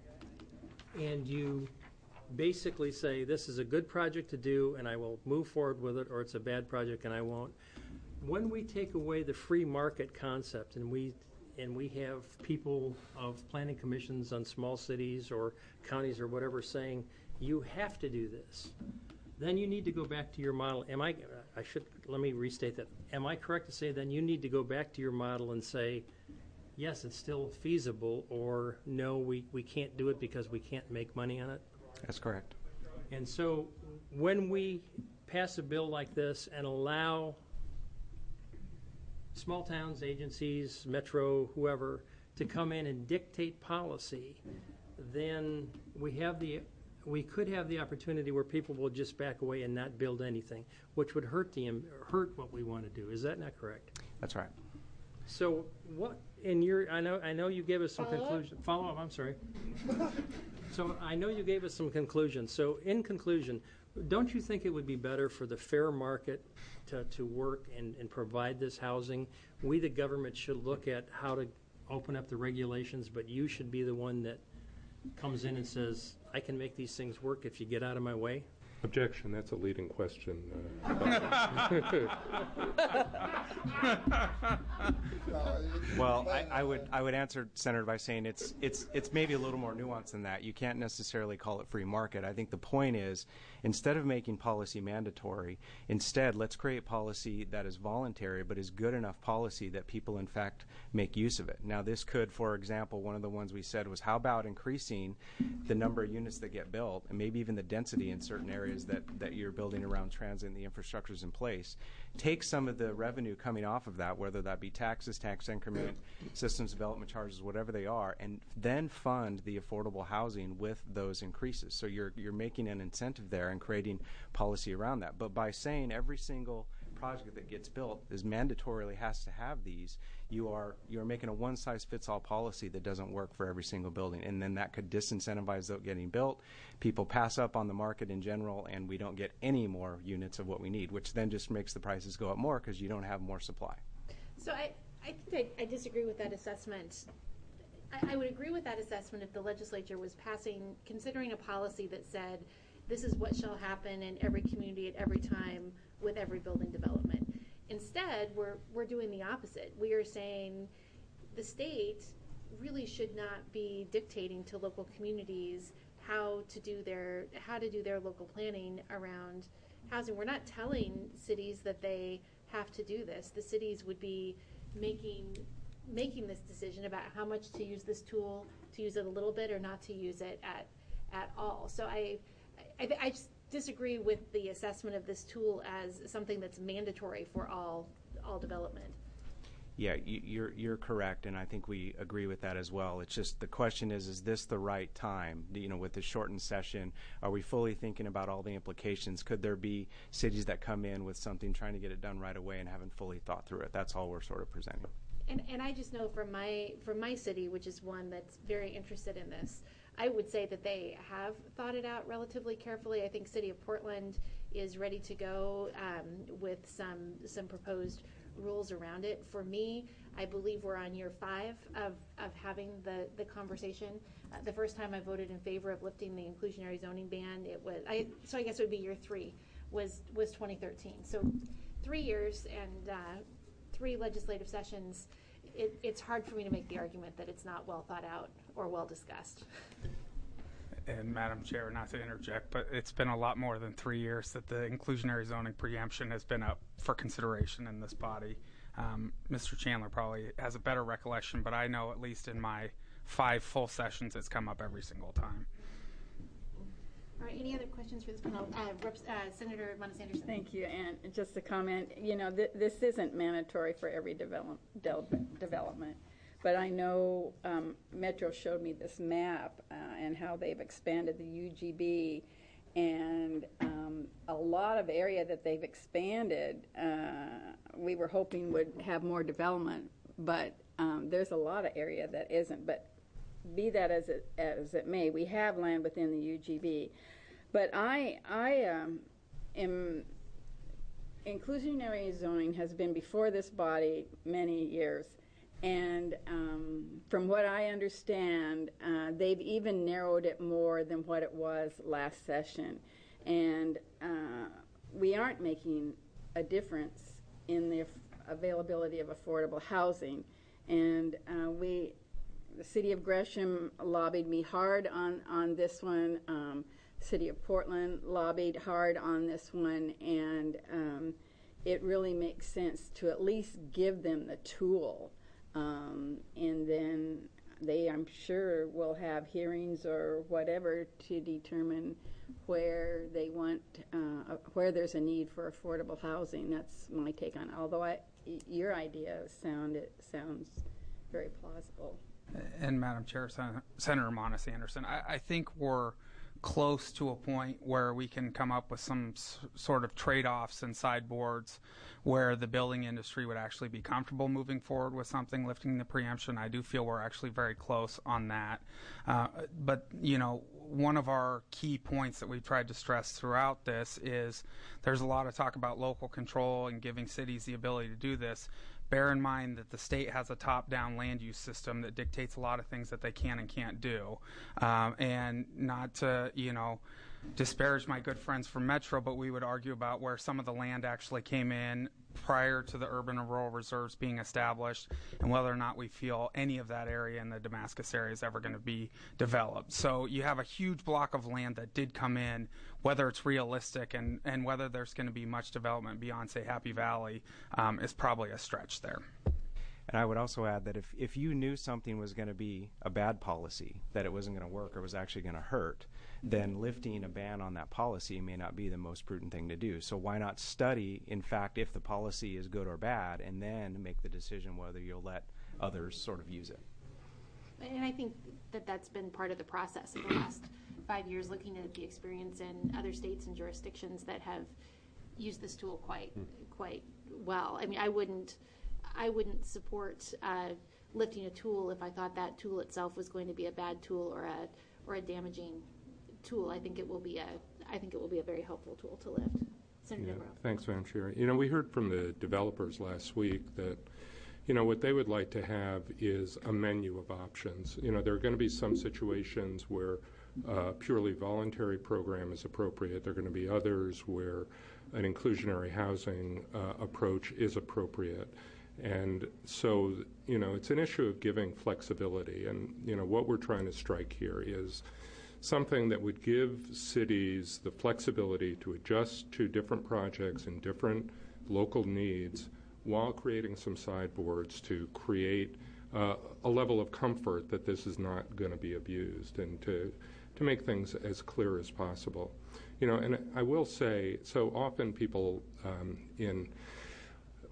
and you basically say, this is a good project to do, and I will move forward with it, or it's a bad project, and I won't. When we take away the free market concept and we and we have people of planning commissions on small cities or counties or whatever saying, you have to do this, then you need to go back to your model. Am I, I should, let me restate that. Am I correct to say then you need to go back to your model and say, yes, it's still feasible, or no, we, we can't do it because we can't make money on it? That's correct. And so when we pass a bill like this and allow small towns, agencies, Metro, whoever, to come in and dictate policy, then we have the we could have the opportunity where people will just back away and not build anything, which would hurt the hurt what we want to do. Is that not correct? That's right. So what in your I know I know you gave us some Follow-up? conclusion. Follow up. I'm sorry. So I know you gave us some conclusions. So in conclusion, don't you think it would be better for the fair market to, to work and, and provide this housing? We, the government, should look at how to open up the regulations, but you should be the one that comes in and says, I can make these things work if you get out of my way? Objection. That's a leading question. Uh, Well, I, I would I would answer, Senator, by saying it's it's it's maybe a little more nuanced than that. You can't necessarily call it free market. I think the point is, instead of making policy mandatory, instead let's create policy that is voluntary but is good enough policy that people in fact make use of it. Now, this could, for example, one of the ones we said was, how about increasing the number of units that get built and maybe even the density in certain areas that, that you're building around transit and the infrastructure's in place. Take some of the revenue coming off of that, whether that be taxes, tax increment, systems development charges, whatever they are, and then fund the affordable housing with those increases. So you're you're making an incentive there and creating policy around that. But by saying every single project that gets built is mandatorily has to have these, you are you're making a one-size-fits-all policy that doesn't work for every single building, and then that could disincentivize those getting built. People pass up on the market in general, and we don't get any more units of what we need, which then just makes the prices go up more because you don't have more supply. So I, I think I, I disagree with that assessment. I, I would agree with that assessment if the legislature was passing, considering a policy that said, this is what shall happen in every community at every time with every building development. Instead, we're, we're doing the opposite. We are saying the state really should not be dictating to local communities how to do their how to do their local planning around housing. We're not telling cities that they have to do this. The cities would be making making this decision about how much to use this tool, to use it a little bit or not to use it at at all. So I I, I just disagree with the assessment of this tool as something that's mandatory for all all development. Yeah, you, you're you're correct, and I think we agree with that as well. It's just the question is, is this the right time? You know, with the shortened session, are we fully thinking about all the implications? Could there be cities that come in with something trying to get it done right away and haven't fully thought through it? That's all we're sort of presenting. And, and I just know from my from my city, which is one that's very interested in this, I would say that they have thought it out relatively carefully. I think City of Portland is ready to go um, with some some proposed rules around it. For me, I believe we're on year five of, of having the, the conversation. Uh, the first time I voted in favor of lifting the inclusionary zoning ban, it was, I, so I guess it would be year three, was, was twenty thirteen. So three years and uh, three legislative sessions, it, it's hard for me to make the argument that it's not well thought out or well discussed. And Madam Chair, not to interject, but it's been a lot more than three years that the inclusionary zoning preemption has been up for consideration in this body. Um, Mister Chandler probably has a better recollection, but I know at least in my five full sessions it's come up every single time. All right, any other questions for this panel? Uh, Reps, uh, Senator Monasanderson. Thank you, and just a comment, you know, th this isn't mandatory for every develop de development. But I know um, Metro showed me this map uh, and how they've expanded the U G B, and um, a lot of area that they've expanded, uh, we were hoping would have more development, but um, there's a lot of area that isn't. But be that as it as it may, we have land within the U G B. But I I um, am inclusionary zoning has been before this body many years. And um, from what I understand, uh, they've even narrowed it more than what it was last session. And uh, we aren't making a difference in the availability of affordable housing. And uh, we, the City of Gresham lobbied me hard on, on this one. Um, City of Portland lobbied hard on this one. And um, it really makes sense to at least give them the tool. Um, and then they, I'm sure, will have hearings or whatever to determine where they want, uh, where there's a need for affordable housing. That's my take on it. Although I, your idea sound, it sounds very plausible. And Madam Chair, Sen Senator Monasanderson, I, I think we're close to a point where we can come up with some s sort of trade-offs and sideboards where the building industry would actually be comfortable moving forward with something lifting the preemption. I do feel we're actually very close on that. Uh, but, you know, one of our key points that we've tried to stress throughout this is there's a lot of talk about local control and giving cities the ability to do this. Bear in mind that the state has a top-down land use system that dictates a lot of things that they can and can't do. Um, and not to, you know, disparage my good friends from Metro, but we would argue about where some of the land actually came in prior to the urban and rural reserves being established and whether or not we feel any of that area in the Damascus area is ever going to be developed. So you have a huge block of land that did come in, whether it's realistic and, and whether there's going to be much development beyond, say, Happy Valley um, is probably a stretch there. And I would also add that if, if you knew something was going to be a bad policy, that it wasn't going to work or was actually going to hurt, then lifting a ban on that policy may not be the most prudent thing to do. So why not study, in fact, if the policy is good or bad, and then make the decision whether you'll let others sort of use it. And I think that that's been part of the process in the last five years, looking at the experience in other states and jurisdictions that have used this tool quite, mm. quite well. I mean, I wouldn't, I wouldn't support uh, lifting a tool if I thought that tool itself was going to be a bad tool or a, or a damaging tool. I think it will be a, I think it will be a very helpful tool to lift. Senator Yeah, Dembrow. thanks, Madam Chair. You know, we heard from the developers last week that, you know, what they would like to have is a menu of options. You know, there are going to be some situations where a purely voluntary program is appropriate. There are going to be others where an inclusionary housing uh, approach is appropriate. And so, you know, it's an issue of giving flexibility. And, you know, what we're trying to strike here is something that would give cities the flexibility to adjust to different projects and different local needs while creating some sideboards to create uh, a level of comfort that this is not going to be abused and to, to make things as clear as possible. You know, and I will say, so often people um, in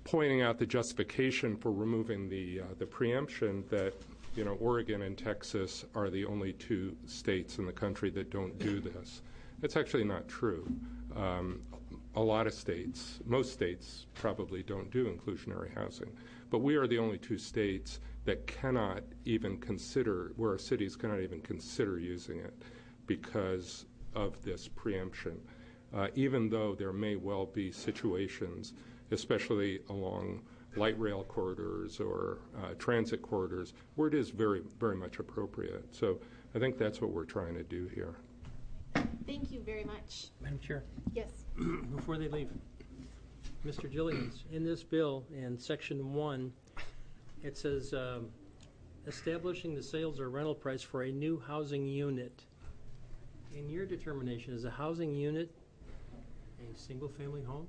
pointing out the justification for removing the uh, the preemption that, you know, Oregon and Texas are the only two states in the country that don't do this. It's actually not true. Um, a lot of states, most states probably don't do inclusionary housing, but we are the only two states that cannot even consider, where cities cannot even consider using it because of this preemption, uh, even though there may well be situations, especially along light rail corridors or uh, transit corridors, where it is very, very much appropriate. So I think that's what we're trying to do here. Thank you very much. Madam Chair, Yes. before they leave, Mister Gillians, in this bill, in section one, it says um, establishing the sales or rental price for a new housing unit. In your determination, is a housing unit a single-family home?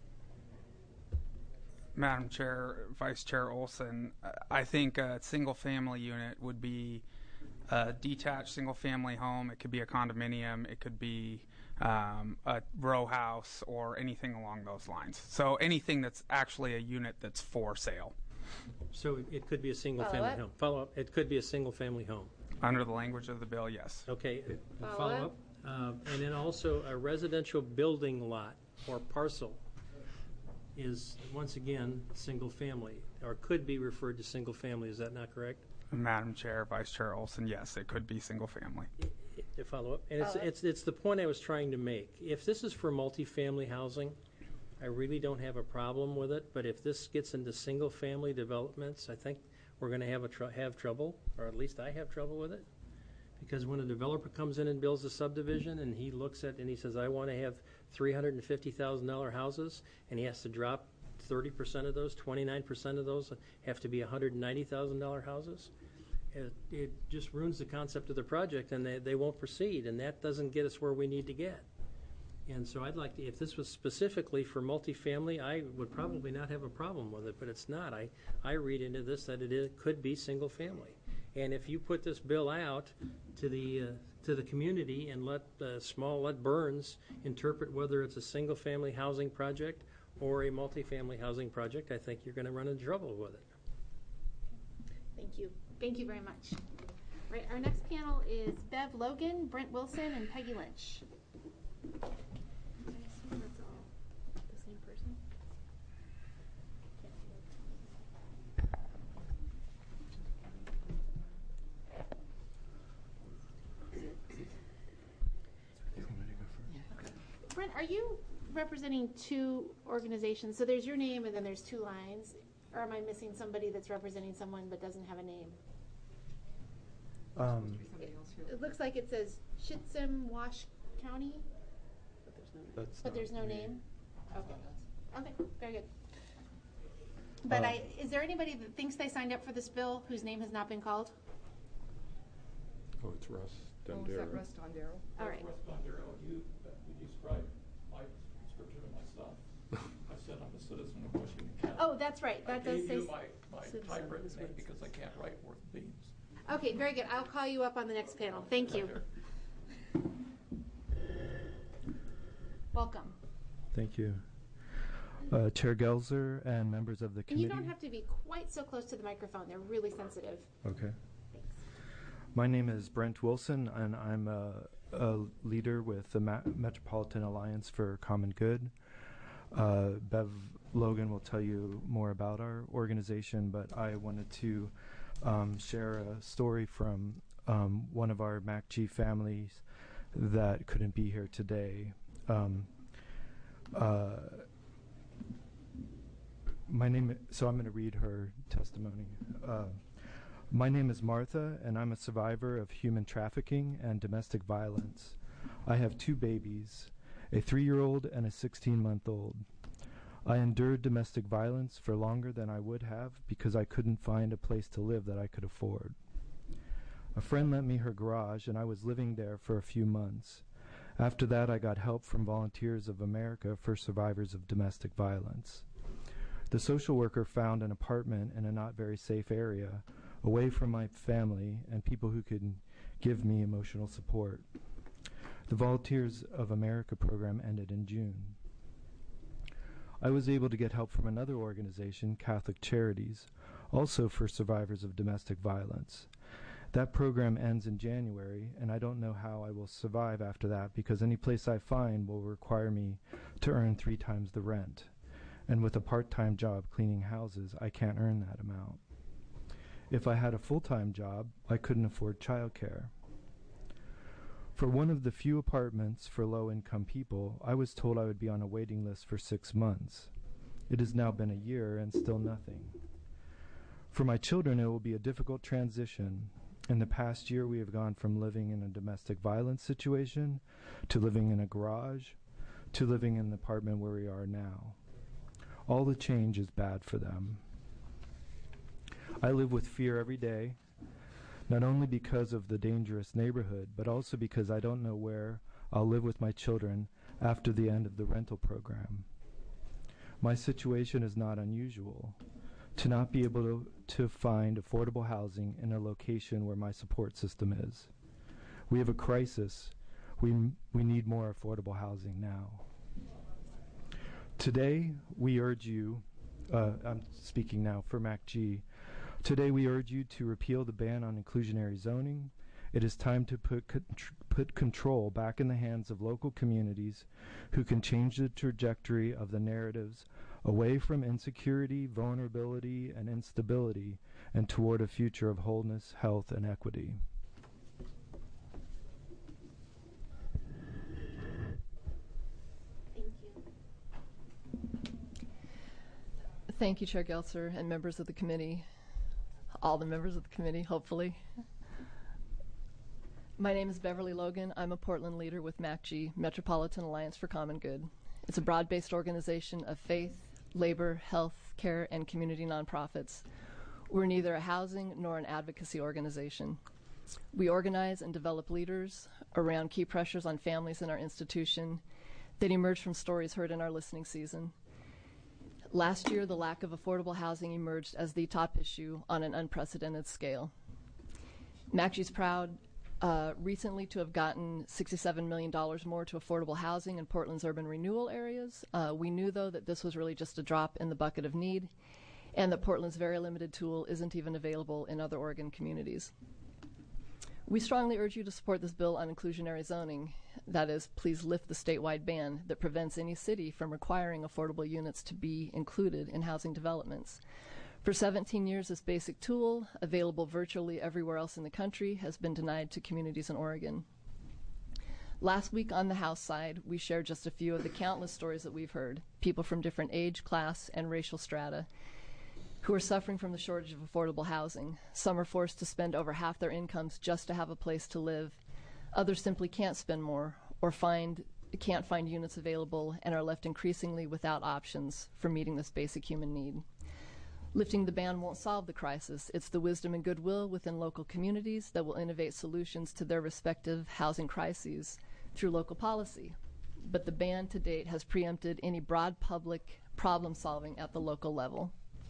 Madam Chair, Vice Chair Olson, uh, I think a single-family unit would be a detached single-family home. It could be a condominium. It could be um, a row house or anything along those lines. So anything that's actually a unit that's for sale. So it- it could be a single-family Follow up? home. Follow up. It could be a single-family home. Under the language of the bill, yes. Okay. Follow Follow up? up. Uh, and then also a residential building lot or parcel is once again single-family, or could be referred to single-family. Is that not correct? Madam Chair, Vice Chair Olson, yes, it could be single-family. To follow up, and it's, Follow up. it's it's the point I was trying to make. If this is for multifamily housing, I really don't have a problem with it. But if this gets into single-family developments, I think we're going to have a tr- have trouble, or at least I have trouble with it, because when a developer comes in and builds a subdivision, and he looks at and he says, "I want to have three hundred and fifty thousand dollar houses," and he has to drop thirty percent of those, twenty-nine percent of those have to be one hundred and ninety thousand dollar houses. It, it just ruins the concept of the project, and they, they won't proceed, and that doesn't get us where we need to get. And so I'd like to, if this was specifically for multifamily, I would probably not have a problem with it, but it's not. I, I read into this that it is, could be single family. And if you put this bill out to the uh, to the community and let uh, small, let Burns interpret whether it's a single family housing project or a multifamily housing project, I think you're going to run into trouble with it. Thank you. Thank you very much. Right, our next panel is Bev Logan, Brent Wilson, and Peggy Lynch. I assume that's all the same person? Brent, are you representing two organizations? So there's your name and then there's two lines. Or am I missing somebody that's representing someone but doesn't have a name? Um, It looks like it says Shitsam Wash County, that's but not there's no me. name. Okay. Okay, very good. But Uh, I, is there anybody that thinks they signed up for this bill whose name has not been called? Oh, it's Russ Oh, is Dondero. that Russ Dondero? All right. Russ Dondero, you, you described my description of myself. I said I'm a citizen of Washington County. Oh, that's right. That does I say gave s- you my, my citizen typewritten is name what it because I can't write worth beans. Okay, very good. I'll call you up on the next panel. Thank you. Welcome. Thank you. Uh, Chair Gelzer and members of the And committee. you don't have to be quite so close to the microphone. They're really sensitive. Okay. My name is Brent Wilson, and I'm a, a leader with the Ma- Metropolitan Alliance for Common Good. Uh, Bev Logan will tell you more about our organization, but I wanted to um, share a story from um, one of our M A C G families that couldn't be here today. Um, uh, my name, so I'm going to read her testimony. Uh, My name is Martha, and I'm a survivor of human trafficking and domestic violence. I have two babies, a three-year-old and a sixteen-month-old. I endured domestic violence for longer than I would have because I couldn't find a place to live that I could afford. A friend lent me her garage, and I was living there for a few months. After that, I got help from Volunteers of America for survivors of domestic violence. The social worker found an apartment in a not very safe area, away from my family and people who could give me emotional support. The Volunteers of America program ended in June. I was able to get help from another organization, Catholic Charities, also for survivors of domestic violence. That program ends in January, and I don't know how I will survive after that because any place I find will require me to earn three times the rent. And with a part-time job cleaning houses, I can't earn that amount. If I had a full-time job, I couldn't afford childcare. For one of the few apartments for low-income people, I was told I would be on a waiting list for six months. It has now been a year and still nothing. For my children, it will be a difficult transition. In the past year, we have gone from living in a domestic violence situation to living in a garage to living in the apartment where we are now. All the change is bad for them. I live with fear every day, not only because of the dangerous neighborhood, but also because I don't know where I'll live with my children after the end of the rental program. My situation is not unusual. To not be able to, to find affordable housing in a location where my support system is. We have a crisis. We, we need more affordable housing now. Today, we urge you, uh, I'm speaking now for MACG, today we urge you to repeal the ban on inclusionary zoning. It is time to put, contr- put control back in the hands of local communities who can change the trajectory of the narratives away from insecurity, vulnerability, and instability, and toward a future of wholeness, health, and equity. Thank you. Thank you, Chair Gelser, and members of the committee, all the members of the committee, hopefully. My name is Beverly Logan. I'm a Portland leader with MACG, Metropolitan Alliance for Common Good. It's a broad-based organization of faith, labor, health care, and community nonprofits. We're neither a housing nor an advocacy organization. We organize and develop leaders around key pressures on families in our institution that emerge from stories heard in our listening season. Last year, the lack of affordable housing emerged as the top issue on an unprecedented scale. MACG is proud Uh, recently to have gotten sixty-seven million dollars more to affordable housing in Portland's urban renewal areas. Uh, we knew, though, that this was really just a drop in the bucket of need and that Portland's very limited tool isn't even available in other Oregon communities. We strongly urge you to support this bill on inclusionary zoning. That is, please lift the statewide ban that prevents any city from requiring affordable units to be included in housing developments. For seventeen years, this basic tool, available virtually everywhere else in the country, has been denied to communities in Oregon. Last week on the House side, we shared just a few of the countless stories that we've heard, people from different age, class, and racial strata who are suffering from the shortage of affordable housing. Some are forced to spend over half their incomes just to have a place to live. Others simply can't spend more or find can't find units available and are left increasingly without options for meeting this basic human need. Lifting the ban won't solve the crisis. It's the wisdom and goodwill within local communities that will innovate solutions to their respective housing crises through local policy. But the ban to date has preempted any broad public problem solving at the local level.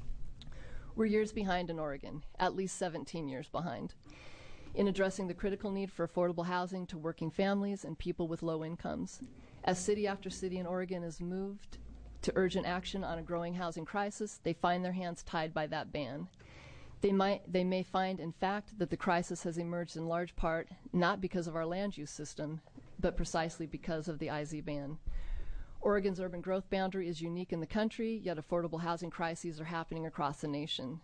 We're years behind in Oregon, at least seventeen years behind, in addressing the critical need for affordable housing to working families and people with low incomes. As city after city in Oregon is moved to urgent action on a growing housing crisis, they find their hands tied by that ban. They might, they may find, in fact, that the crisis has emerged in large part not because of our land use system, but precisely because of the I Z ban. Oregon's urban growth boundary is unique in the country, yet affordable housing crises are happening across the nation.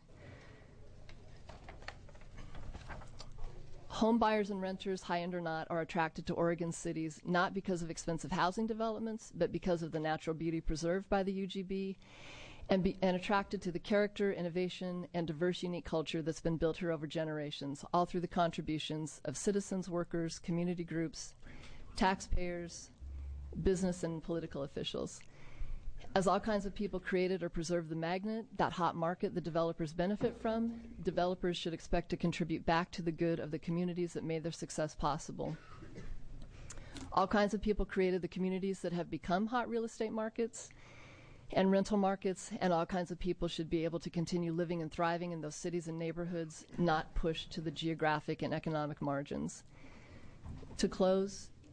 Home buyers and renters, high-end or not, are attracted to Oregon cities not because of expensive housing developments, but because of the natural beauty preserved by the U G B, and, be, and attracted to the character, innovation, and diverse, unique culture that's been built here over generations, all through the contributions of citizens, workers, community groups, taxpayers, business, and political officials. As all kinds of people created or preserved the magnet, that hot market the developers benefit from, developers should expect to contribute back to the good of the communities that made their success possible. All kinds of people created the communities that have become hot real estate markets and rental markets, and all kinds of people should be able to continue living and thriving in those cities and neighborhoods, not pushed to the geographic and economic margins. To close,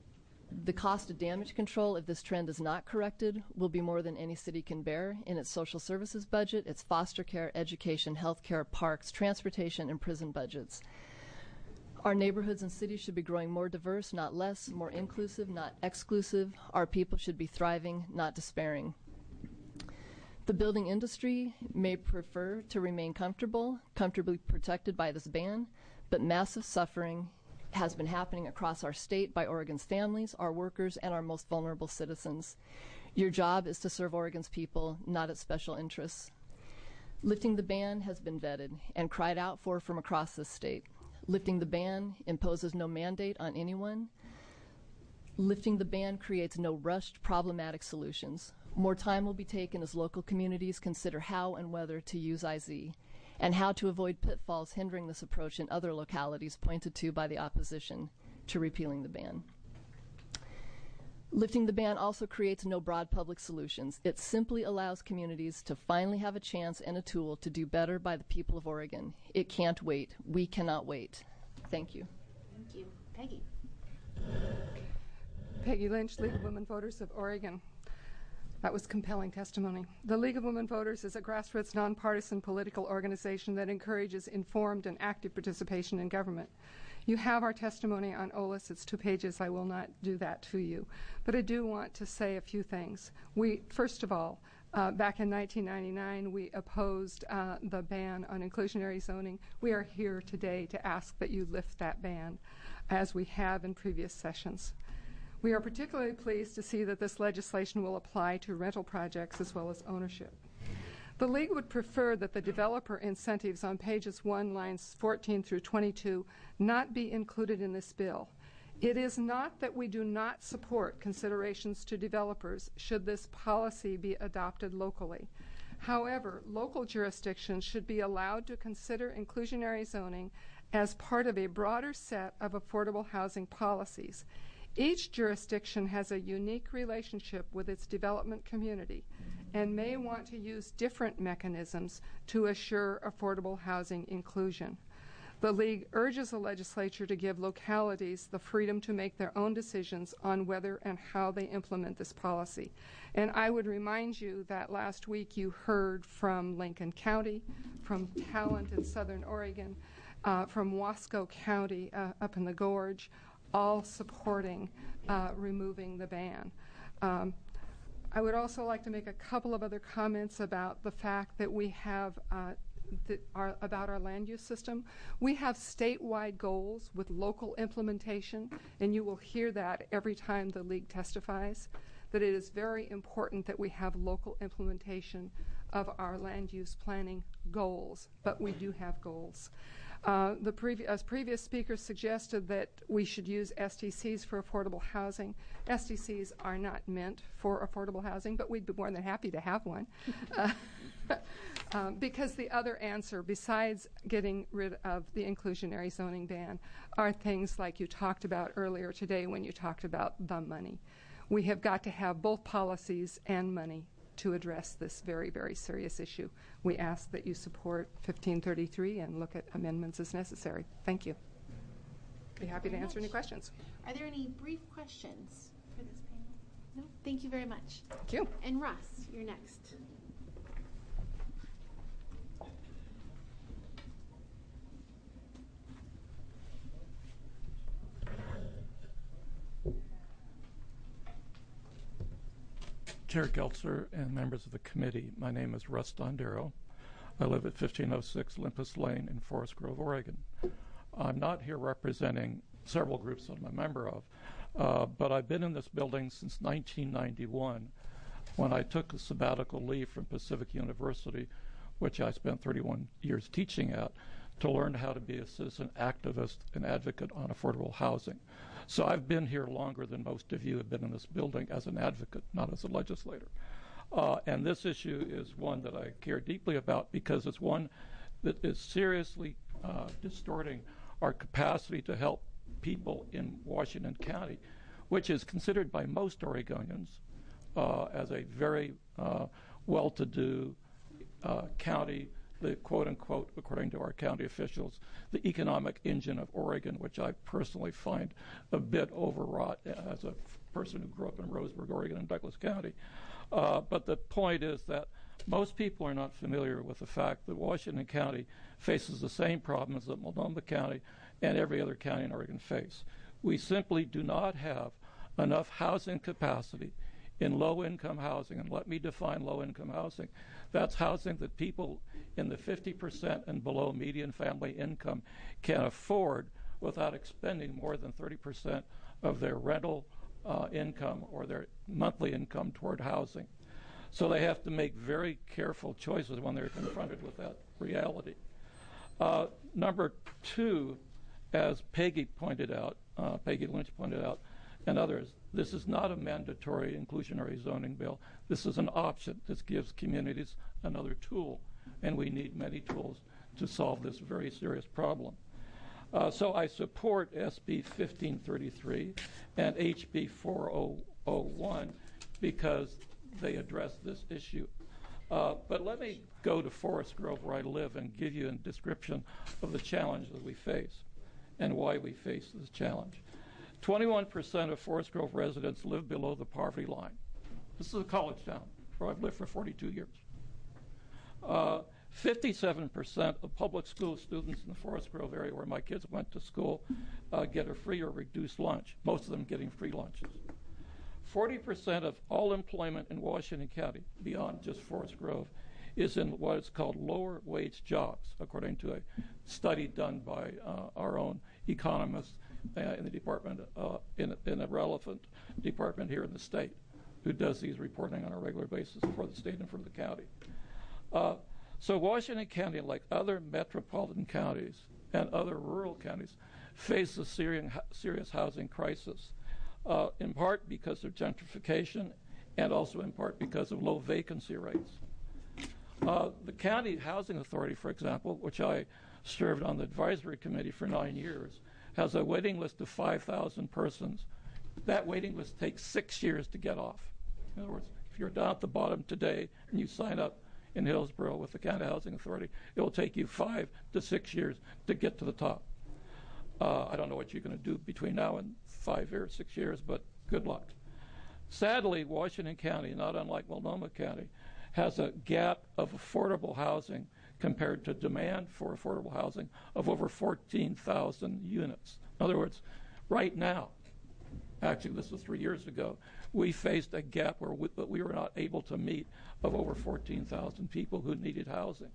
The cost of damage control, if this trend is not corrected, will be more than any city can bear in its social services budget, its foster care, education, health care, parks, transportation, and prison budgets. Our neighborhoods and cities should be growing more diverse, not less, more inclusive, not exclusive. Our people should be thriving, not despairing. The building industry may prefer to remain comfortable, comfortably protected by this ban, but massive suffering has been happening across our state by Oregon's families, our workers, and our most vulnerable citizens. Your job is to serve Oregon's people, not its special interests. Lifting the ban has been vetted and cried out for from across this state. Lifting the ban imposes no mandate on anyone. Lifting the ban creates no rushed, problematic solutions. More time will be taken as local communities consider how and whether to use I Z, and how to avoid pitfalls hindering this approach in other localities pointed to by the opposition to repealing the ban. Lifting the ban also creates no broad public solutions. It simply allows communities to finally have a chance and a tool to do better by the people of Oregon. It can't wait. We cannot wait. Thank you. Thank you. Peggy. Peggy Lynch, League of Women Voters of Oregon. That was compelling testimony. The League of Women Voters is a grassroots, nonpartisan political organization that encourages informed and active participation in government. You have our testimony on O L I S. It's two pages. I will not do that to you. But I do want to say a few things. We, first of all, uh, back in nineteen ninety-nine, we opposed uh, the ban on inclusionary zoning. We are here today to ask that you lift that ban, as we have in previous sessions. We are particularly pleased to see that this legislation will apply to rental projects as well as ownership. The League would prefer that the developer incentives on pages one, lines fourteen through twenty-two not be included in this bill. It is not that we do not support considerations to developers should this policy be adopted locally. However, local jurisdictions should be allowed to consider inclusionary zoning as part of a broader set of affordable housing policies. Each jurisdiction has a unique relationship with its development community and may want to use different mechanisms to assure affordable housing inclusion. The League urges the legislature to give localities the freedom to make their own decisions on whether and how they implement this policy. And I would remind you that last week you heard from Lincoln County, from Talent in Southern Oregon, uh, from Wasco County uh, up in the Gorge, all supporting uh, removing the ban. Um, I would also like to make a couple of other comments about the fact that we have uh, that our, about our land use system. We have statewide goals with local implementation, and you will hear that every time the League testifies, that it is very important that we have local implementation of our land use planning goals, but we do have goals. Uh, the previ as previous speakers suggested that we should use S T Cs for affordable housing. S T Cs are not meant for affordable housing, but we'd be more than happy to have one. uh, um, because the other answer, besides getting rid of the inclusionary zoning ban, are things like you talked about earlier today when you talked about the money. We have got to have both policies and money to address this very, very serious issue. We ask that you support fifteen thirty-three and look at amendments as necessary. Thank you. Be happy to answer any questions. Are there any brief questions for this panel? No? Thank you very much. Thank you. And Russ, you're next. Chair Geltzer and members of the committee, my name is Russ Dondero. I live at fifteen oh six Limpus Lane in Forest Grove, Oregon. I'm not here representing several groups that I'm a member of, uh, but I've been in this building since nineteen ninety-one when I took a sabbatical leave from Pacific University, which I spent thirty-one years teaching at, to learn how to be a citizen activist and advocate on affordable housing. So I've been here longer than most of you have been in this building as an advocate, not as a legislator. Uh, and this issue is one that I care deeply about because it's one that is seriously uh, distorting our capacity to help people in Washington County, which is considered by most Oregonians uh, as a very uh, well-to-do uh, county the quote-unquote, according to our county officials, the economic engine of Oregon, which I personally find a bit overwrought as a person who grew up in Roseburg, Oregon, and Douglas County. Uh, but the point is that most people are not familiar with the fact that Washington County faces the same problems that Multnomah County and every other county in Oregon face. We simply do not have enough housing capacity in low-income housing. And let me define low-income housing. That's housing that people in the fifty percent and below median family income can afford without expending more than thirty percent of their rental uh, income or their monthly income toward housing. So they have to make very careful choices when they're confronted with that reality. Uh, number two, as Peggy pointed out, uh, Peggy Lynch pointed out, and others, this is not a mandatory inclusionary zoning bill. This is an option. This gives communities another tool, and we need many tools to solve this very serious problem. Uh, so I support S B fifteen thirty-three and H B four oh one because they address this issue. Uh, but let me go to Forest Grove, where I live, and give you a description of the challenge that we face and why we face this challenge. twenty-one percent of Forest Grove residents live below the poverty line. This is a college town where I've lived for forty-two years. Uh, fifty-seven percent of public school students in the Forest Grove area where my kids went to school uh, get a free or reduced lunch, most of them getting free lunches. forty percent of all employment in Washington County, beyond just Forest Grove, is in what is called lower wage jobs, according to a study done by uh, our own economists uh, in the department, uh, in, in a relevant department here in the state, who does these reporting on a regular basis for the state and for the county. Uh, so Washington County, like other metropolitan counties and other rural counties, face a serious, serious housing crisis, uh, in part because of gentrification and also in part because of low vacancy rates. Uh, the County Housing Authority, for example, which I served on the advisory committee for nine years, has a waiting list of five thousand persons. That waiting list takes six years to get off. In other words, if you're down at the bottom today and you sign up in Hillsborough with the County Housing Authority, it will take you five to six years to get to the top. Uh, I don't know what you're going to do between now and five years, six years, but good luck. Sadly, Washington County, not unlike Multnomah County, has a gap of affordable housing compared to demand for affordable housing of over fourteen thousand units. In other words, right now, actually this was three years ago, we faced a gap where we, we were not able to meet of over fourteen thousand people who needed housing.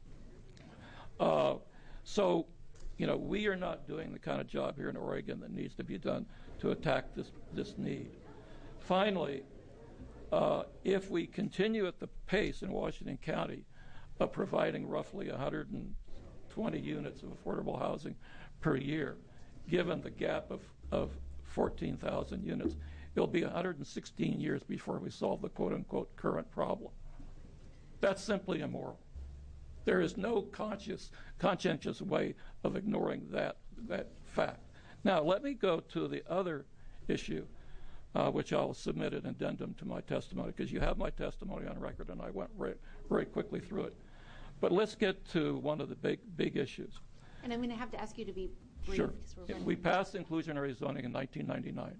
Uh, so, you know, we are not doing the kind of job here in Oregon that needs to be done to attack this, this need. Finally, Uh, if we continue at the pace in Washington County of providing roughly one hundred twenty units of affordable housing per year, given the gap of, of fourteen thousand units, it'll be one hundred sixteen years before we solve the quote-unquote current problem. That's simply immoral. There is no conscious, conscientious way of ignoring that, that fact. Now, let me go to the other issue, Uh, which I'll submit an addendum to my testimony, because you have my testimony on record, and I went very, very quickly through it. But let's get to one of the big, big issues. And I'm going to have to ask you to be brief. Sure. Because we're running. We passed inclusionary zoning in nineteen ninety-nine.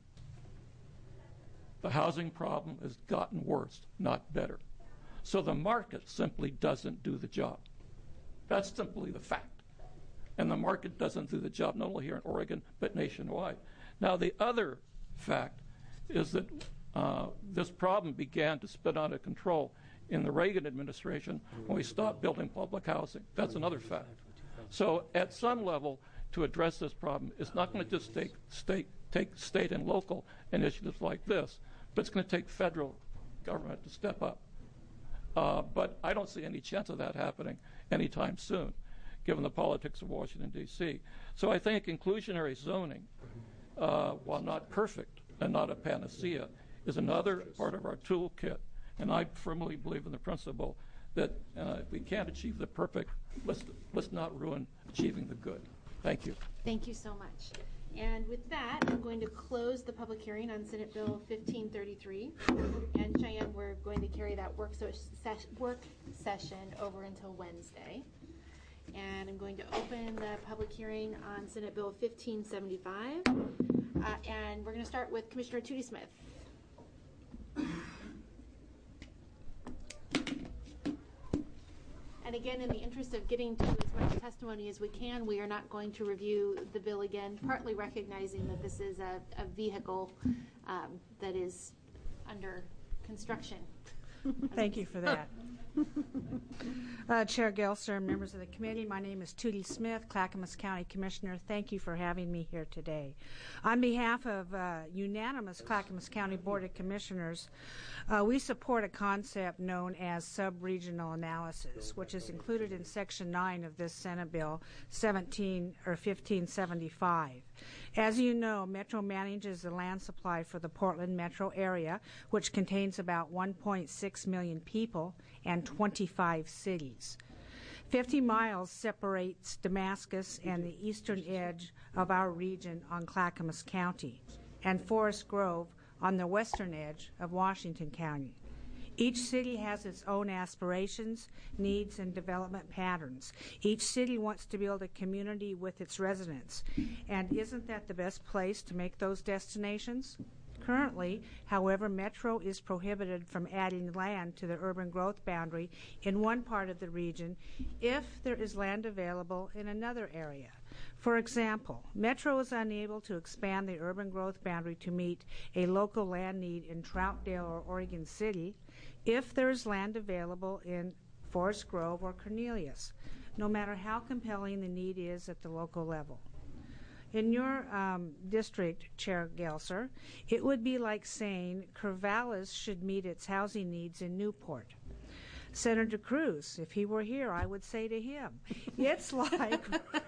The housing problem has gotten worse, not better. So the market simply doesn't do the job. That's simply the fact. And the market doesn't do the job, not only here in Oregon, but nationwide. Now, the other fact is that uh, this problem began to spin out of control in the Reagan administration when we stopped building public housing. That's another fact. So at some level, to address this problem, it's not going to just take state, take state and local initiatives like this, but it's going to take federal government to step up. Uh, but I don't see any chance of that happening anytime soon, given the politics of Washington, D C. So I think inclusionary zoning, uh, while not perfect, and not a panacea, is another part of our toolkit. And I firmly believe in the principle that uh, if we can't achieve the perfect, let's, let's not ruin achieving the good. Thank you. Thank you so much. And with that, I'm going to close the public hearing on Senate Bill fifteen thirty-three. And Cheyenne, we're going to carry that work, so ses- work session over until Wednesday. And I'm going to open the public hearing on Senate Bill fifteen seventy-five. Uh, and we're going to start with Commissioner Tootie Smith. And again, in the interest of getting to as much testimony as we can, we are not going to review the bill again, partly recognizing that this is a, a vehicle um, that is under construction. Thank you for that. uh, Chair Gelser, members of the committee, my name is Tootie Smith, Clackamas County Commissioner. Thank you for having me here today. On behalf of uh, unanimous Clackamas County Board of Commissioners, uh, we support a concept known as sub-regional analysis, which is included in Section nine of this Senate Bill seventeen or fifteen seventy-five. As you know, Metro manages the land supply for the Portland metro area, which contains about one point six million people and twenty-five cities. fifty miles separates Damascus and the eastern edge of our region on Clackamas County, and Forest Grove on the western edge of Washington County. Each city has its own aspirations, needs, and development patterns. Each city wants to build a community with its residents. And isn't that the best place to make those destinations? Currently, however, Metro is prohibited from adding land to the urban growth boundary in one part of the region if there is land available in another area. For example, Metro is unable to expand the urban growth boundary to meet a local land need in Troutdale or Oregon City if there is land available in Forest Grove or Cornelius, no matter how compelling the need is at the local level. In your um, district, Chair Gelser, it would be like saying Corvallis should meet its housing needs in Newport. Senator Cruz, if he were here, I would say to him, it's like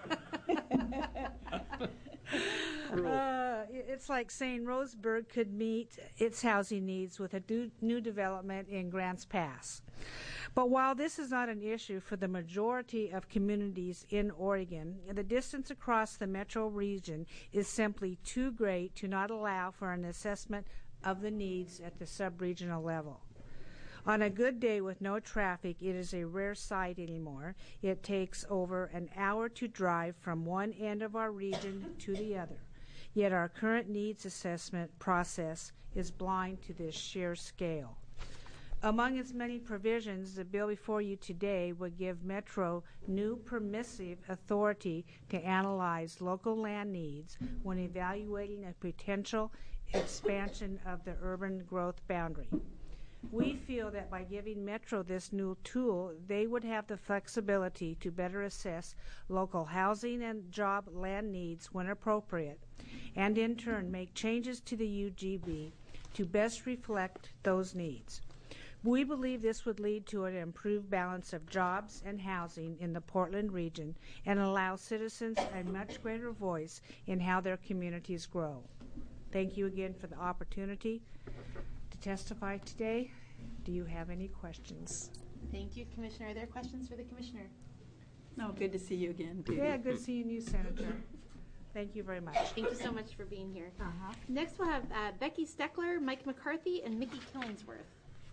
uh, it's like saying Roseburg could meet its housing needs with a do, new development in Grants Pass. But while this is not an issue for the majority of communities in Oregon, the distance across the metro region is simply too great to not allow for an assessment of the needs at the sub-regional level. On a good day with no traffic, it is a rare sight anymore. It takes over an hour to drive from one end of our region to the other. Yet our current needs assessment process is blind to this sheer scale. Among its many provisions, the bill before you today would give Metro new permissive authority to analyze local land needs when evaluating a potential expansion of the urban growth boundary. We feel that by giving Metro this new tool, they would have the flexibility to better assess local housing and job land needs when appropriate, and in turn make changes to the U G B to best reflect those needs. We believe this would lead to an improved balance of jobs and housing in the Portland region and allow citizens a much greater voice in how their communities grow. Thank you again for the opportunity to testify today. Do you have any questions? Thank you, Commissioner. Are there questions for the Commissioner? No, good to see you again. Yeah, good seeing you, Senator. Thank you very much. Thank you so much for being here. Uh-huh. Next, we'll have uh, Becky Steckler, Mike McCarthy, and Mickey Killingsworth.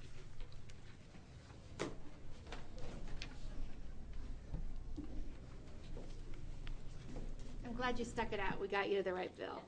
I'm glad you stuck it out. We got you to the right bill.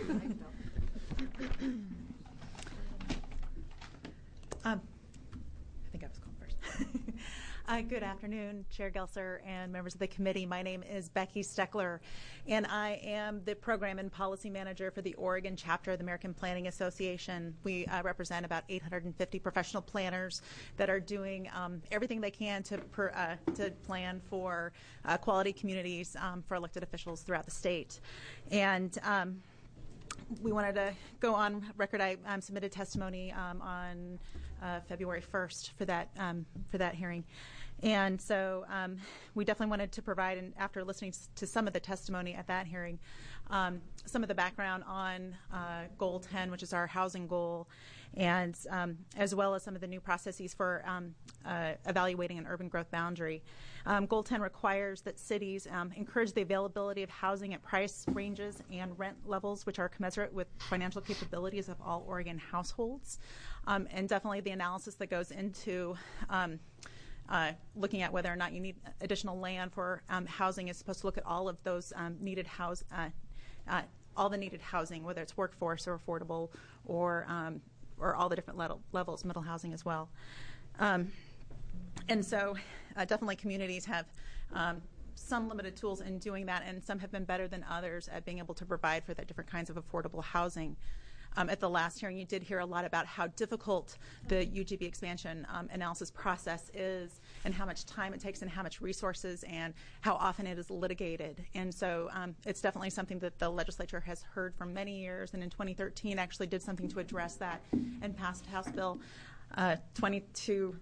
um, I think I was called first. uh, good afternoon, Chair Gelser and members of the committee. My name is Becky Steckler, and I am the Program and Policy Manager for the Oregon chapter of the American Planning Association. We uh, represent about eight hundred fifty professional planners that are doing um, everything they can to, per, uh, to plan for uh, quality communities um, for elected officials throughout the state. And um, we wanted to go on record. I um, submitted testimony um, on uh, February first for that um, for that hearing, and so um, we definitely wanted to provide. And after listening to some of the testimony at that hearing, um, some of the background on uh, Goal ten, which is our housing goal, and um, as well as some of the new processes for um, uh, evaluating an urban growth boundary. Um, Goal ten requires that cities um, encourage the availability of housing at price ranges and rent levels which are commensurate with financial capabilities of all Oregon households, um, and definitely the analysis that goes into um, uh, looking at whether or not you need additional land for um, housing is supposed to look at all of those um, needed house, uh, uh, all the needed housing, whether it's workforce or affordable or um, or all the different level, levels, middle housing as well. Um, and so uh, definitely communities have um, some limited tools in doing that, and some have been better than others at being able to provide for the different kinds of affordable housing. Um, at the last hearing, you did hear a lot about how difficult the U G B expansion um, analysis process is, and how much time it takes, and how much resources, and how often it is litigated. And so um, it's definitely something that the legislature has heard for many years, and in twenty thirteen actually did something to address that and passed House Bill uh, twenty-two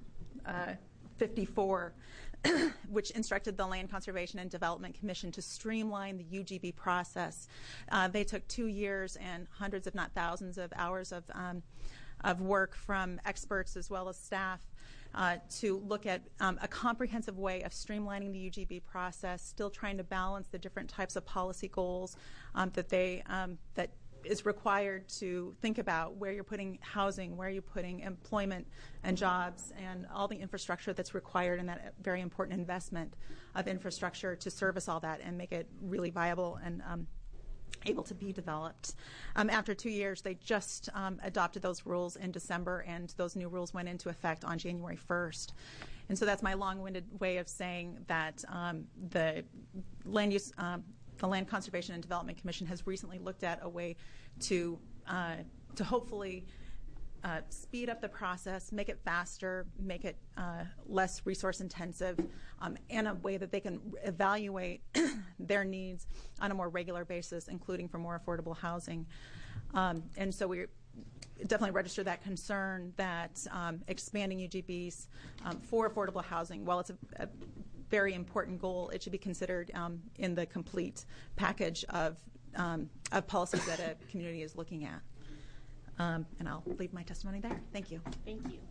fifty-four, which instructed the Land Conservation and Development Commission to streamline the U G B process. Uh, they took two years and hundreds, if not thousands, of hours of, um, of work from experts as well as staff uh, to look at um, a comprehensive way of streamlining the U G B process, still trying to balance the different types of policy goals um, that they um, that is required to think about where you're putting housing, where you're putting employment and jobs, and all the infrastructure that's required in that very important investment of infrastructure to service all that and make it really viable and um, able to be developed. Um, after two years, they just um, adopted those rules in December, and those new rules went into effect on January first. And so that's my long-winded way of saying that um, the land use um, the Land Conservation and Development Commission has recently looked at a way to uh, to hopefully uh, speed up the process, make it faster, make it uh, less resource intensive, um, and a way that they can evaluate their needs on a more regular basis, including for more affordable housing. Um, and so we definitely register that concern that um, expanding U G Bs um, for affordable housing, while it's a, a very important goal, it should be considered um, in the complete package of, um, of policies that a community is looking at. Um, and I'll leave my testimony there. Thank you. Thank you.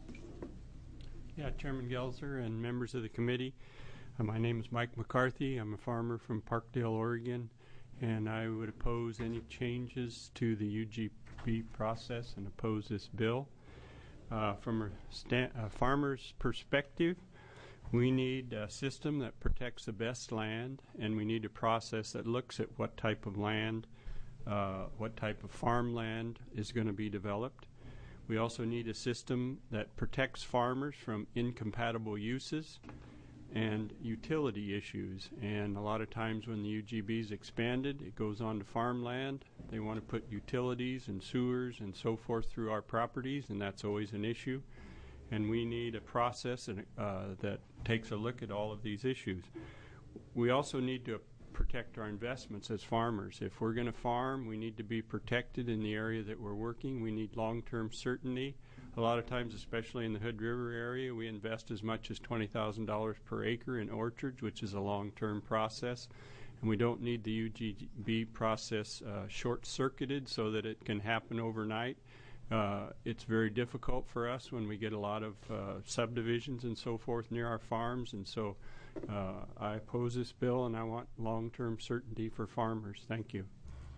Yeah, Chairman Gelser and members of the committee. Uh, my name is Mike McCarthy. I'm a farmer from Parkdale, Oregon, and I would oppose any changes to the U G B process and oppose this bill. Uh, from a, sta- a farmer's perspective, we need a system that protects the best land, and we need a process that looks at what type of land, uh, what type of farmland is going to be developed. We also need a system that protects farmers from incompatible uses and utility issues. And a lot of times when the U G B is expanded, it goes on to farmland. They want to put utilities and sewers and so forth through our properties, and that's always an issue. And we need a process uh, that takes a look at all of these issues. We also need to protect our investments as farmers. If we're going to farm, we need to be protected in the area that we're working. We need long-term certainty. A lot of times, especially in the Hood River area, we invest as much as twenty thousand dollars per acre in orchards, which is a long-term process. And we don't need the U G B process uh, short-circuited so that it can happen overnight. Uh, it's very difficult for us when we get a lot of uh, subdivisions and so forth near our farms, and so uh, I oppose this bill, and I want long-term certainty for farmers. Thank you.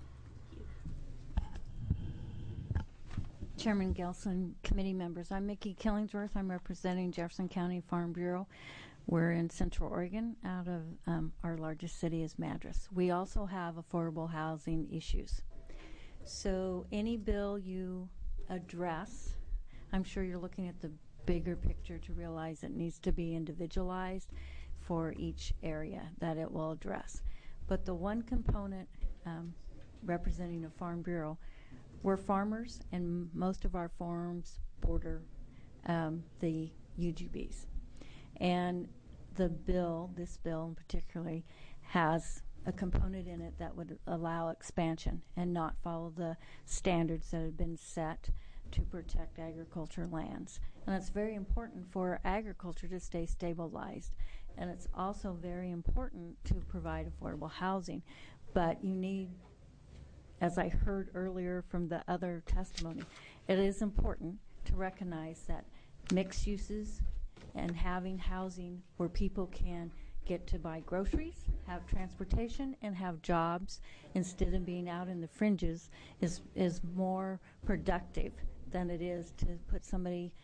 Chairman Gelson, committee members, I'm Mickey Killingsworth. I'm representing Jefferson County Farm Bureau. We're in Central Oregon. Out of um, our largest city is Madras. We also have affordable housing issues. So any bill you address, I'm sure you're looking at the bigger picture to realize it needs to be individualized for each area that it will address. But the one component um, representing a Farm Bureau, we're farmers, and most of our farms border um, the U G Bs. And the bill, this bill in particular, has a component in it that would allow expansion and not follow the standards that have been set to protect agriculture lands. And it's very important for agriculture to stay stabilized. And it's also very important to provide affordable housing. But you need, as I heard earlier from the other testimony, it is important to recognize that mixed uses and having housing where people can get to buy groceries, have transportation, and have jobs instead of being out in the fringes is is more productive than it is to put somebody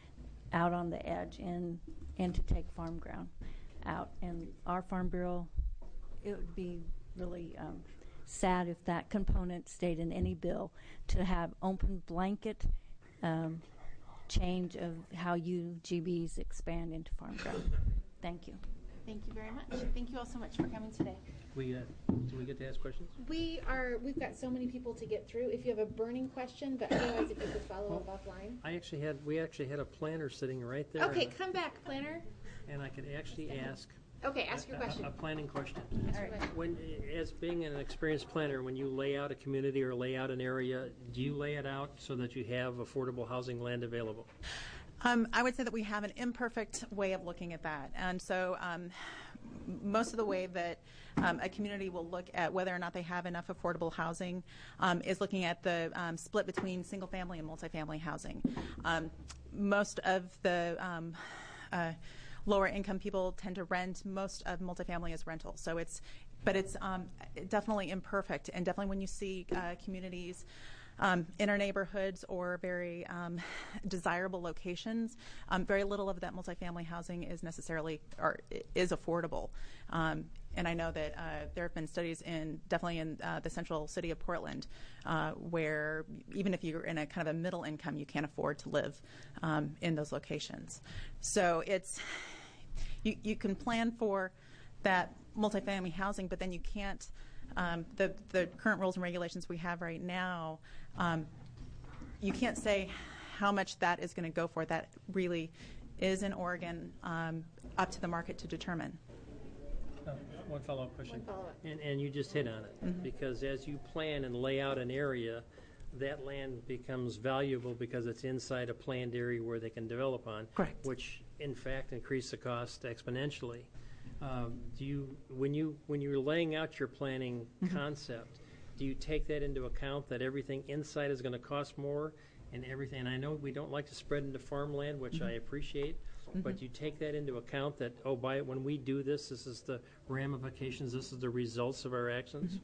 out on the edge and, and to take farm ground out. And our Farm Bureau, it would be really um, sad if that component stayed in any bill, to have open blanket um, change of how U G Bs expand into farm ground. Thank you. Thank you very much. Thank you all so much for coming today. We uh, do we get to ask questions? We are. We've got so many people to get through. If you have a burning question, but otherwise, if you could follow up offline. I actually had we actually had a planner sitting right there. Okay, come back, planner. And I could actually ask. Okay, ask your a, question. A, a planning question. Ask your question. When, as being an experienced planner, when you lay out a community or lay out an area, do you lay it out so that you have affordable housing land available? Um, I would say that we have an imperfect way of looking at that. And so um, most of the way that um, a community will look at whether or not they have enough affordable housing um, is looking at the um, split between single-family and multifamily housing. Um, most of the um, uh, lower income people tend to rent. Most of multifamily is rental. So it's, but it's um, definitely imperfect. And definitely when you see uh, communities Um, in our neighborhoods or very um, desirable locations, um, very little of that multifamily housing is necessarily or is affordable. Um, and I know that uh, there have been studies in definitely in uh, the central city of Portland uh, where even if you're in a kind of a middle income, you can't afford to live um, in those locations. So it's you, you can plan for that multifamily housing, but then you can't. Um, the, the current rules and regulations we have right now, um, you can't say how much that is going to go for. That really is in Oregon um, up to the market to determine. Oh, one follow-up question. One follow-up. And, and you just hit on it. Mm-hmm. Because as you plan and lay out an area, that land becomes valuable because it's inside a planned area where they can develop on. Correct. Which, in fact, increase the cost exponentially. Um, do you, when you when you're laying out your planning Mm-hmm. concept, do you take that into account that everything inside is going to cost more, and everything? And I know we don't like to spread into farmland, which Mm-hmm. I appreciate, Mm-hmm. but you take that into account that oh, by when we do this, this is the ramifications, this is the results of our actions.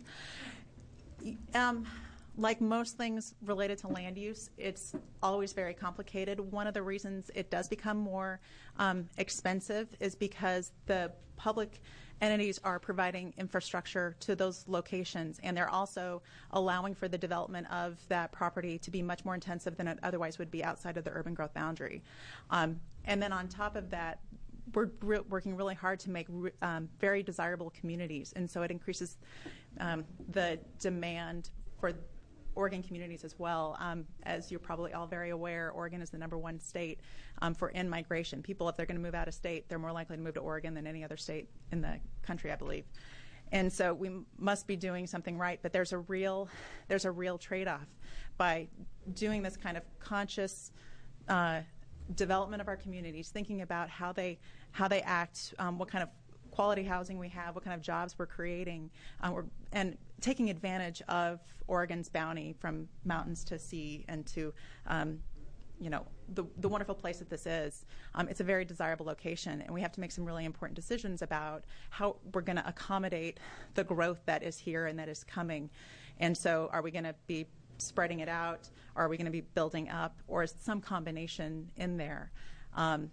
Mm-hmm. Um, like most things related to land use, it's always very complicated. One of the reasons it does become more um, expensive is because the public entities are providing infrastructure to those locations, and they're also allowing for the development of that property to be much more intensive than it otherwise would be outside of the urban growth boundary. Um, and then on top of that, we're re- working really hard to make re- um, very desirable communities, and so it increases um, the demand for Oregon communities as well. Um, as you're probably all very aware, Oregon is the number one state um, for in-migration. People, if they're going to move out of state, they're more likely to move to Oregon than any other state in the country, I believe. And so we m- must be doing something right, but there's a real, there's a real trade-off by doing this kind of conscious uh, development of our communities, thinking about how they, how they act, um, what kind of quality housing we have, what kind of jobs we're creating, um, we're, and taking advantage of Oregon's bounty from mountains to sea and to, um, you know, the, the wonderful place that this is. Um, it's a very desirable location, and we have to make some really important decisions about how we're going to accommodate the growth that is here and that is coming. And so are we going to be spreading it out, or are we going to be building up, or is some combination in there? Um,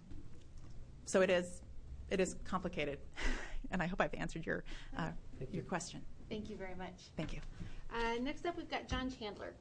so it is It is complicated, and I hope I've answered your uh, your question. Thank you very much. Thank you. Uh, next up, we've got John Chandler.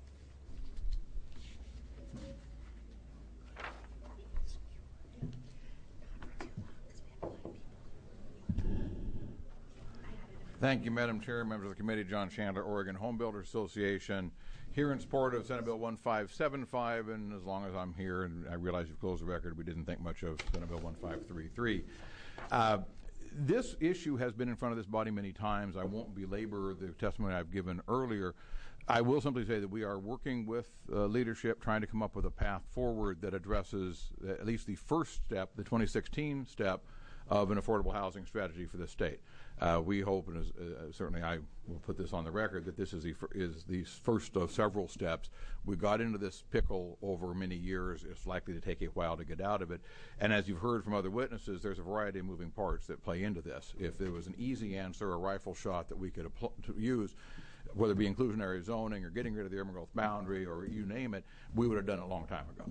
Thank you, Madam Chair, members of the committee. John Chandler, Oregon Home Builders Association, here in support of Senate Bill one five seven five, and as long as I'm here, and I realize you've closed the record, we didn't think much of Senate Bill one five three three. Uh, this issue has been in front of this body many times. I won't belabor the testimony I've given earlier. I will simply say that we are working with uh, leadership, trying to come up with a path forward that addresses at least the first step, the twenty sixteen step, of an affordable housing strategy for the state. Uh, we hope, and as, uh, certainly I will put this on the record, that this is the, is the first of several steps. We got into this pickle over many years. It's likely to take a while to get out of it. And as you've heard from other witnesses, there's a variety of moving parts that play into this. If there was an easy answer, a rifle shot that we could apl- to use, whether it be inclusionary zoning or getting rid of the urban growth boundary or you name it, we would have done it a long time ago.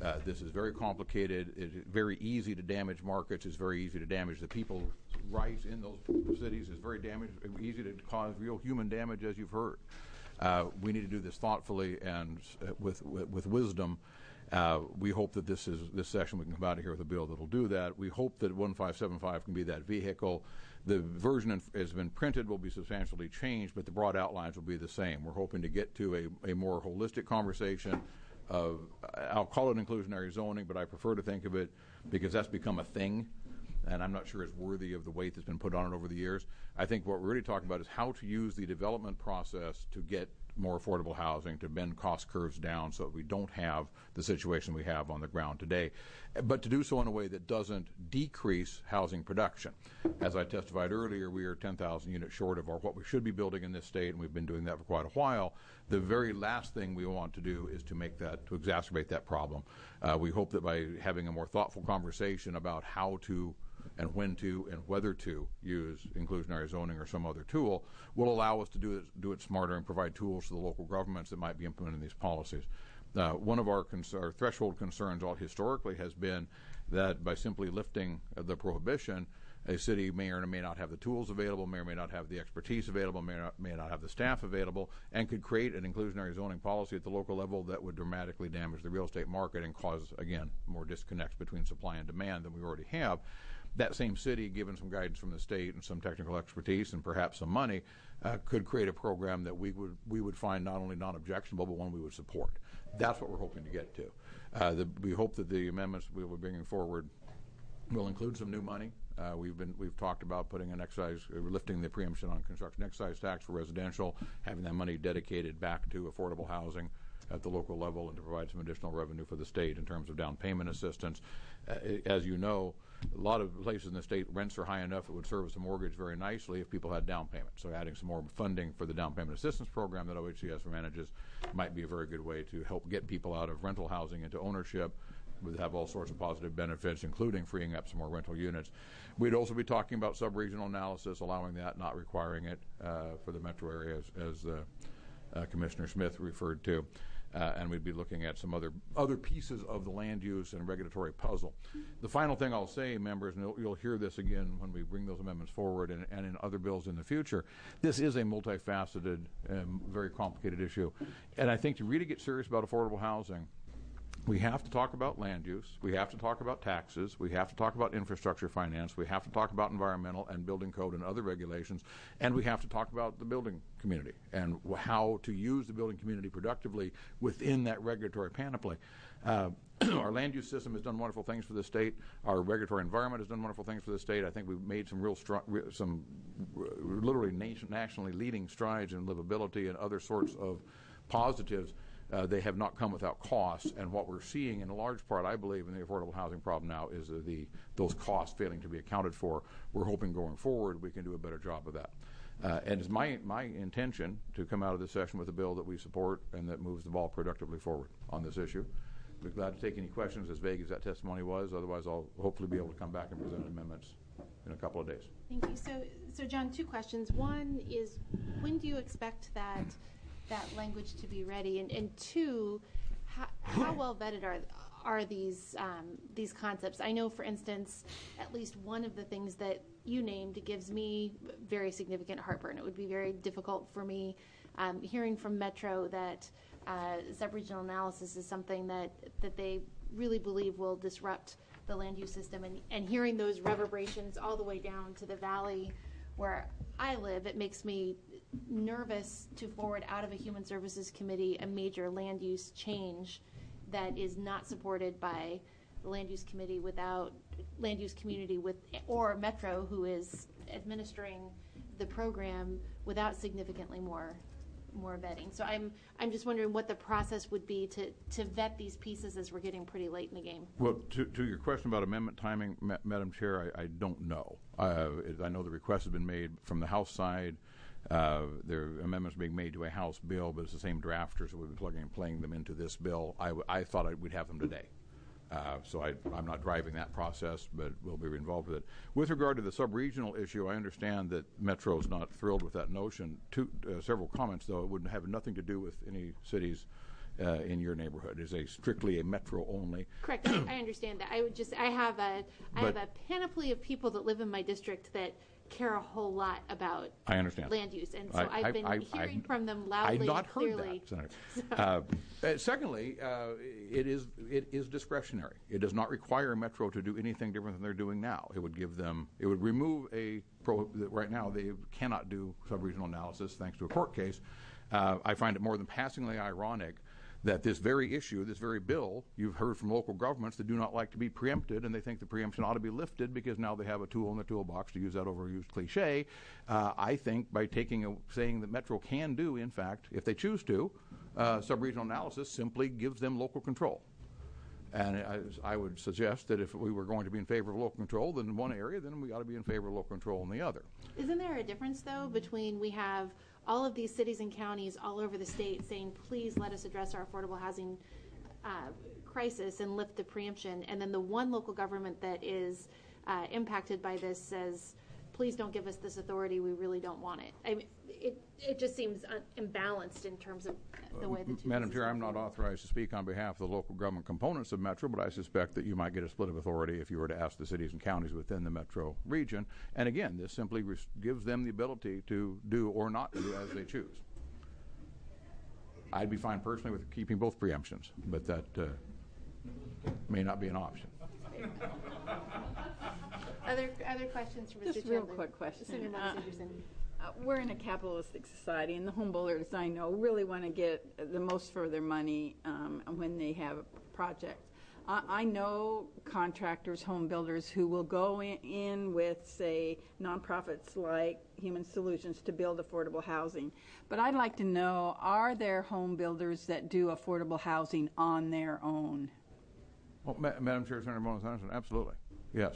Uh, this is very complicated. It's very easy to damage markets. It's very easy to damage the people's rights in those cities. It's very damage, easy to cause real human damage, as you've heard. Uh, we need to do this thoughtfully and uh, with, with with wisdom. Uh, we hope that this is this session we can come out of here with a bill that will do that. We hope that one five seven five can be that vehicle. The version in, has been printed will be substantially changed, but the broad outlines will be the same. We're hoping to get to a, a more holistic conversation of, I'll call it inclusionary zoning, but I prefer to think of it, because that's become a thing, and I'm not sure it's worthy of the weight that's been put on it over the years. I think what we're really talking about is how to use the development process to get more affordable housing, to bend cost curves down so that we don't have the situation we have on the ground today, but to do so in a way that doesn't decrease housing production. As I testified earlier, we are ten thousand units short of our, what we should be building in this state, and we've been doing that for quite a while. The very last thing we want to do is to make that, to exacerbate that problem. Uh, we hope that by having a more thoughtful conversation about how to and when to and whether to use inclusionary zoning or some other tool will allow us to do it, do it smarter and provide tools to the local governments that might be implementing these policies. Uh, one of our, cons- our threshold concerns all historically has been that by simply lifting uh, the prohibition, a city may or may not have the tools available, may or may not have the expertise available, may not, may not have the staff available, and could create an inclusionary zoning policy at the local level that would dramatically damage the real estate market and cause, again, more disconnects between supply and demand than we already have. That same city, given some guidance from the state and some technical expertise and perhaps some money, uh, could create a program that we would we would find not only non-objectionable, but one we would support. That's what we're hoping to get to. Uh, the, we hope that the amendments we will be bringing forward will include some new money. Uh, we've been we've talked about putting an excise, uh, lifting the preemption on construction excise tax for residential, having that money dedicated back to affordable housing at the local level, and to provide some additional revenue for the state in terms of down payment assistance. Uh, as you know, a lot of places in the state, rents are high enough it would service a mortgage very nicely if people had down payment. So adding some more funding for the down payment assistance program that O H C S manages might be a very good way to help get people out of rental housing into ownership. Would have all sorts of positive benefits, including freeing up some more rental units. We'd also be talking about sub-regional analysis, allowing that, not requiring it uh, for the metro area, as, as uh, uh, Commissioner Smith referred to. Uh, and we'd be looking at some other other pieces of the land use and regulatory puzzle. The final thing I'll say, members, and you'll, you'll hear this again when we bring those amendments forward and, and in other bills in the future, this is a multifaceted and very complicated issue. And I think to really get serious about affordable housing, we have to talk about land use, we have to talk about taxes, we have to talk about infrastructure finance, we have to talk about environmental and building code and other regulations, and we have to talk about the building community and how to use the building community productively within that regulatory panoply. Uh, our land use system has done wonderful things for the state. Our regulatory environment has done wonderful things for the state. I think we've made some real, stri- re- some r- literally nation- nationally leading strides in livability and other sorts of positives. Uh, they have not come without costs, and what we're seeing in large part, I believe, in the affordable housing problem now is uh, the those costs failing to be accounted for. We're hoping going forward we can do a better job of that. Uh, and it's my, my intention to come out of this session with a bill that we support and that moves the ball productively forward on this issue. I'd be glad to take any questions, as vague as that testimony was. Otherwise, I'll hopefully be able to come back and present amendments in a couple of days. Thank you. So, so John, two questions. One is, when do you expect that that language to be ready, and, and two, how, how well vetted are are these um, these concepts? I know, for instance, at least one of the things that you named gives me very significant heartburn. It would be very difficult for me um, hearing from Metro that uh, sub-regional analysis is something that that they really believe will disrupt the land use system, and, and hearing those reverberations all the way down to the valley where I live, it makes me nervous to forward out of a Human Services Committee a major land use change that is not supported by the Land Use Committee without Land Use Community with or Metro, who is administering the program, without significantly more more vetting. So I'm I'm just wondering what the process would be to, to vet these pieces as we're getting pretty late in the game. Well, to, to your question about amendment timing, Ma- Madam Chair, I, I don't know. Uh, I know the request has been made from the House side. Uh, there are amendments being made to a House bill, but it's the same drafter, so we've been plugging and playing them into this bill. I, w- I thought I, we'd have them today. Uh, so I, I'm not driving that process, but we'll be involved with it. With regard to the sub-regional issue, I understand that Metro's not thrilled with that notion. Two, uh, several comments, though. It would have nothing to do with any city's uh, in your neighborhood. It is a strictly a metro only. Correct. I, I understand that. I would just, I have a, I But- have a panoply of people that live in my district that care a whole lot about I understand. land use, and so I- I've I- been I- hearing I- from them loudly I'd not and heard clearly. that, Senator. Uh, uh, secondly, uh, it is it is discretionary. It does not require Metro to do anything different than they're doing now. It would give them, it would remove a pro. Right now, they cannot do sub-regional analysis thanks to a court case. Uh, I find it more than passingly ironic that this very issue, this very bill, you've heard from local governments that do not like to be preempted, and they think the preemption ought to be lifted because now they have a tool in the toolbox, to use that overused cliche. Uh, I think by taking a, saying that Metro can do, in fact, if they choose to, uh, sub-regional analysis simply gives them local control. And I, I would suggest that if we were going to be in favor of local control in one area, then we ought to be in favor of local control in the other. Isn't there a difference, though, between we have all of these cities and counties all over the state saying, please let us address our affordable housing uh, crisis and lift the preemption, and then the one local government that is uh, impacted by this says, please don't give us this authority, we really don't want it. I mean, it, it just seems un- imbalanced in terms of the way the two Madam pieces Chair, are I'm not formed. authorized to speak on behalf of the local government components of Metro, but I suspect that you might get a split of authority if you were to ask the cities and counties within the Metro region. And again, this simply res- gives them the ability to do or not do as they choose. I'd be fine personally with keeping both preemptions, but that uh, may not be an option. Other, other questions for Mister Just a real Chandler? quick question. Senator Uh, Marcus Anderson. Uh, we're in a capitalistic society, and the home builders I know really want to get the most for their money um, when they have a project. I, I know contractors, home builders, who will go in, in with, say, nonprofits like Human Solutions to build affordable housing. But I'd like to know, are there home builders that do affordable housing on their own? Well, Ma- Madam Chair, Senator Mona Anderson, absolutely, yes.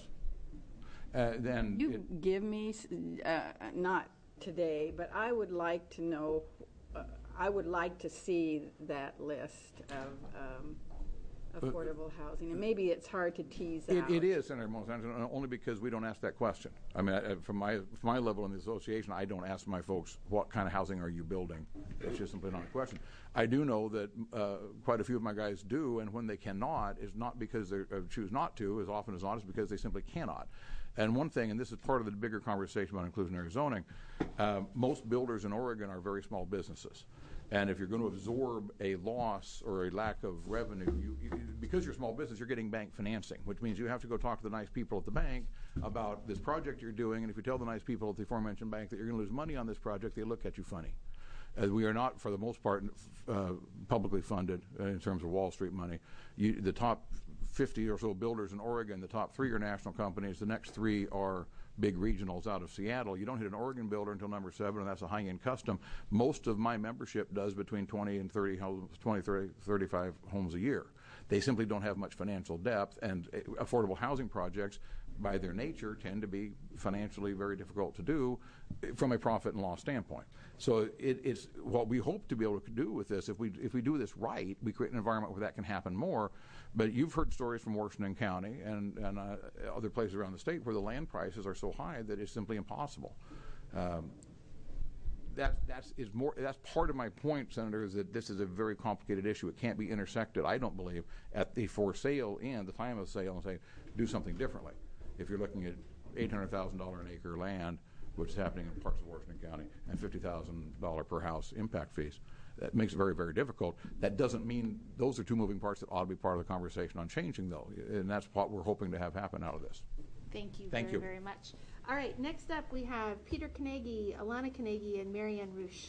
Uh, then You it- give me, s- uh, not today, but I would like to know, uh, I would like to see that list of um, But- affordable housing. And maybe it's hard to tease It, out. it is, Senator Mona Anderson, only because we don't ask that question. I mean, I, from my from my level in the association, I don't ask my folks, what kind of housing are you building? It's just simply not a question. I do know that uh, quite a few of my guys do, and when they cannot, is not because they uh, choose not to, as often as not, is because they simply cannot. And one thing, and this is part of the bigger conversation about inclusionary zoning, uh, most builders in Oregon are very small businesses. And if you're going to absorb a loss or a lack of revenue, you, you, because you're a small business, you're getting bank financing, which means you have to go talk to the nice people at the bank about this project you're doing. And if you tell the nice people at the aforementioned bank that you're going to lose money on this project, they look at you funny. Uh, we are not, for the most part, uh, publicly funded uh, in terms of Wall Street money. You, the top fifty or so builders in Oregon, the top three are national companies. The next three are big regionals out of Seattle. You don't hit an Oregon builder until number seven, and that's a high-end custom. Most of my membership does between twenty and thirty homes, twenty, thirty, thirty-five homes a year. They simply don't have much financial depth, and uh, affordable housing projects, by their nature, tend to be financially very difficult to do from a profit and loss standpoint. So it, it's what we hope to be able to do with this. If we if we do this right, we create an environment where that can happen more. But you've heard stories from Washington County and, and uh, other places around the state where the land prices are so high that it's simply impossible. Um, that that's is more. That's part of my point, Senator, is that this is a very complicated issue. It can't be intersected, I don't believe, at the for sale and the time of sale and say do something differently. If you're looking at eight hundred thousand dollars an acre land, which is happening in parts of Washington County, and fifty thousand dollars per house impact fees, that makes it very, very difficult. That doesn't mean those are two moving parts that ought to be part of the conversation on changing, though, and that's what we're hoping to have happen out of this. Thank you Thank very, you. very much. All right, next up we have Peter Carnegie, Alana Carnegie, and Marianne Roosh.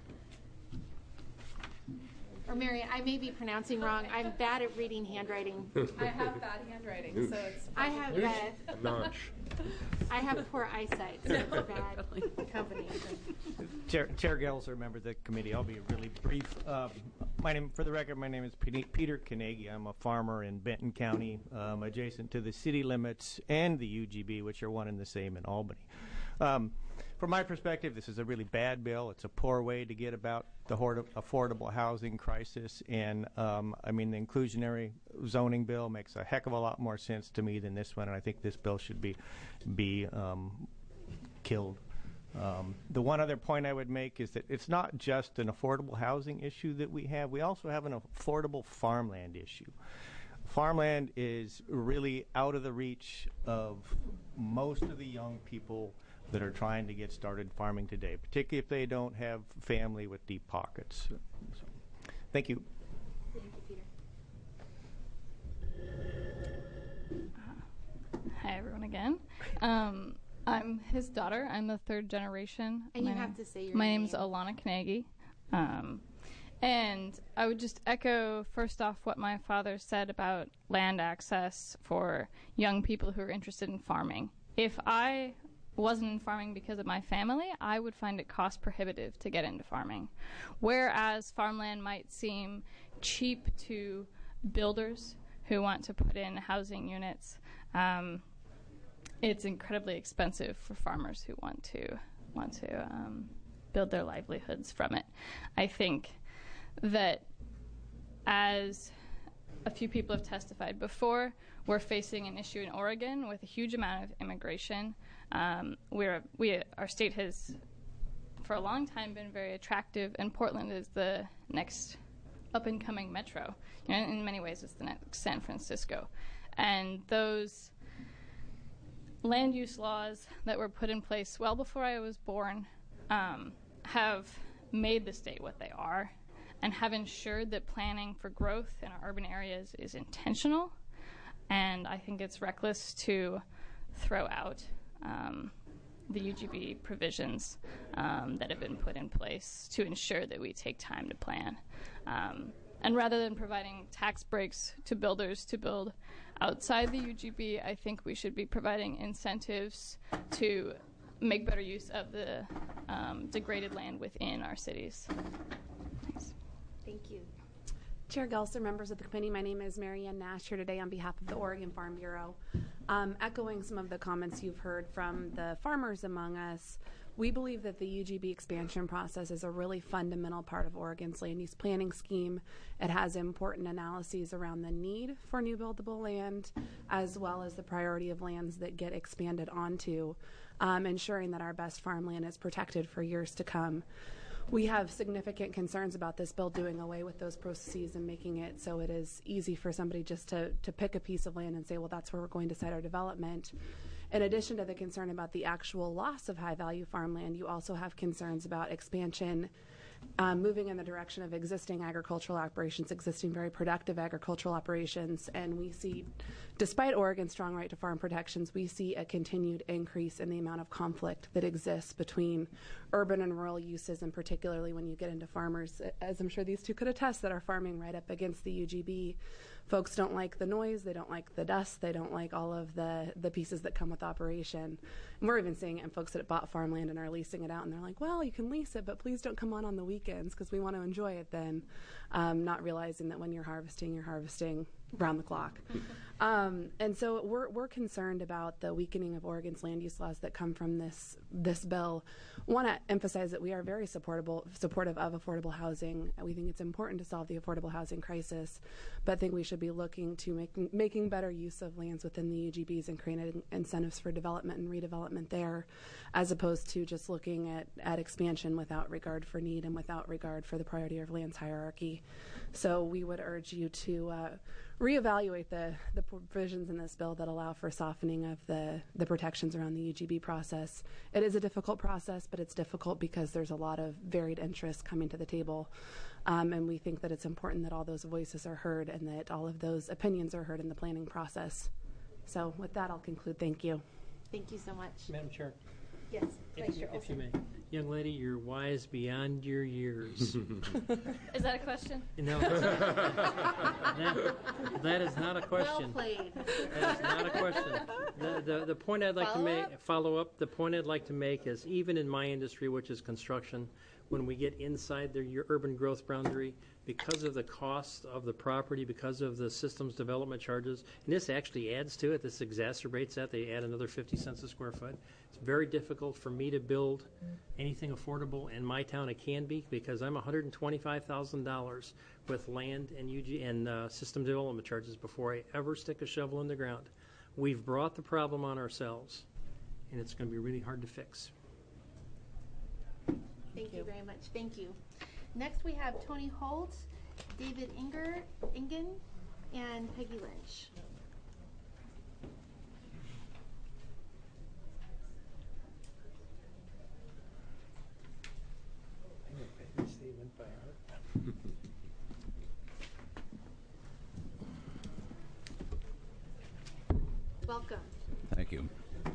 Or Marianne, I may be pronouncing wrong. I'm bad at reading handwriting. I have bad handwriting, so it's. I have There's bad. notch. I have poor eyesight, so it's a bad combination. Chair, Chair Gelser, members of the committee, I'll be really brief. Um, my name, for the record, my name is Pe- Peter Carnegie. I'm a farmer in Benton County, um, adjacent to the city limits and the U G B, which are one and the same in Albany. Um, from my perspective, this is a really bad bill. It's a poor way to get about the hord- affordable housing crisis. And, um, I mean, the inclusionary zoning bill makes a heck of a lot more sense to me than this one. And I think this bill should be, be um, killed Um, the one other point I would make is that it's not just an affordable housing issue that we have. We also have an affordable farmland issue. Farmland is really out of the reach of most of the young people that are trying to get started farming today, particularly if they don't have family with deep pockets. So, thank you. Thank you, Peter. Hi, everyone, again. Um, I'm his daughter. I'm the third generation. And my you have name, to say your My name. name's Alana Knagi. Um, and I would just echo, first off, what my father said about land access for young people who are interested in farming. If I wasn't in farming because of my family, I would find it cost prohibitive to get into farming. Whereas farmland might seem cheap to builders who want to put in housing units, um, it's incredibly expensive for farmers who want to want to um, build their livelihoods from it. I think that, as a few people have testified before, we're facing an issue in Oregon with a huge amount of immigration. Um, we're we our state has, for a long time, been very attractive, and Portland is the next up-and-coming metro. You know, in many ways, it's the next San Francisco, and those land use laws that were put in place well before I was born um, have made the state what they are, and have ensured that planning for growth in our urban areas is intentional. And I think it's reckless to throw out um, the U G B provisions um, that have been put in place to ensure that we take time to plan. Um, and rather than providing tax breaks to builders to build outside the U G B, I think we should be providing incentives to make better use of the um, degraded land within our cities. Thanks. Thank you. Chair Gelser, members of the committee, my name is Marianne Nash here today on behalf of the Oregon Farm Bureau. Um, echoing some of the comments you've heard from the farmers among us, we believe that the U G B expansion process is a really fundamental part of Oregon's land use planning scheme. It has important analyses around the need for new buildable land, as well as the priority of lands that get expanded onto, um, ensuring that our best farmland is protected for years to come. We have significant concerns about this bill doing away with those processes and making it so it is easy for somebody just to, to pick a piece of land and say, well, that's where we're going to site our development. In addition to the concern about the actual loss of high-value farmland, you also have concerns about expansion um, moving in the direction of existing agricultural operations, existing very productive agricultural operations. And we see, despite Oregon's strong right to farm protections, we see a continued increase in the amount of conflict that exists between urban and rural uses, and particularly when you get into farmers, as I'm sure these two could attest, that are farming right up against the U G B. Folks don't like the noise, they don't like the dust, they don't like all of the, the pieces that come with operation. And we're even seeing it in folks that have bought farmland and are leasing it out, and they're like, well, you can lease it, but please don't come on on the weekends because we want to enjoy it then, um, not realizing that when you're harvesting, you're harvesting round the clock. Um, and so we're, we're concerned about the weakening of Oregon's land use laws that come from this this bill. I want to emphasize that we are very supportable, supportive of affordable housing. We think it's important to solve the affordable housing crisis, but I think we should be looking to making, making better use of lands within the U G Bs and creating incentives for development and redevelopment there, as opposed to just looking at, at expansion without regard for need and without regard for the priority of lands hierarchy. So we would urge you to uh, reevaluate the, the provisions in this bill that allow for softening of the, the protections around the U G B process. It is a difficult process, but it's difficult because there's a lot of varied interests coming to the table. Um, and we think that it's important that all those voices are heard and that all of those opinions are heard in the planning process. So with that, I'll conclude. Thank you. Thank you so much. Madam Chair. Yes, If, Vice you- Chair if you Olson. may. Young lady, you're wise beyond your years. Is that a question? No, that, that is not a question. Well played. That is not a question. The, the, the point I'd like Follow to make, up? follow up, the point I'd like to make is even in my industry, which is construction, when we get inside the your urban growth boundary, because of the cost of the property, because of the systems development charges, and this actually adds to it, this exacerbates that, they add another fifty cents a square foot. It's very difficult for me to build anything affordable in my town. It can be because I'm one hundred twenty-five thousand dollars with land and U G and uh, system development charges before I ever stick a shovel in the ground. We've brought the problem on ourselves, and it's going to be really hard to fix. Thank you very much. Thank you. Next, we have Tony Holt, David Inger, Ingen, and Peggy Lynch. Welcome. Thank you.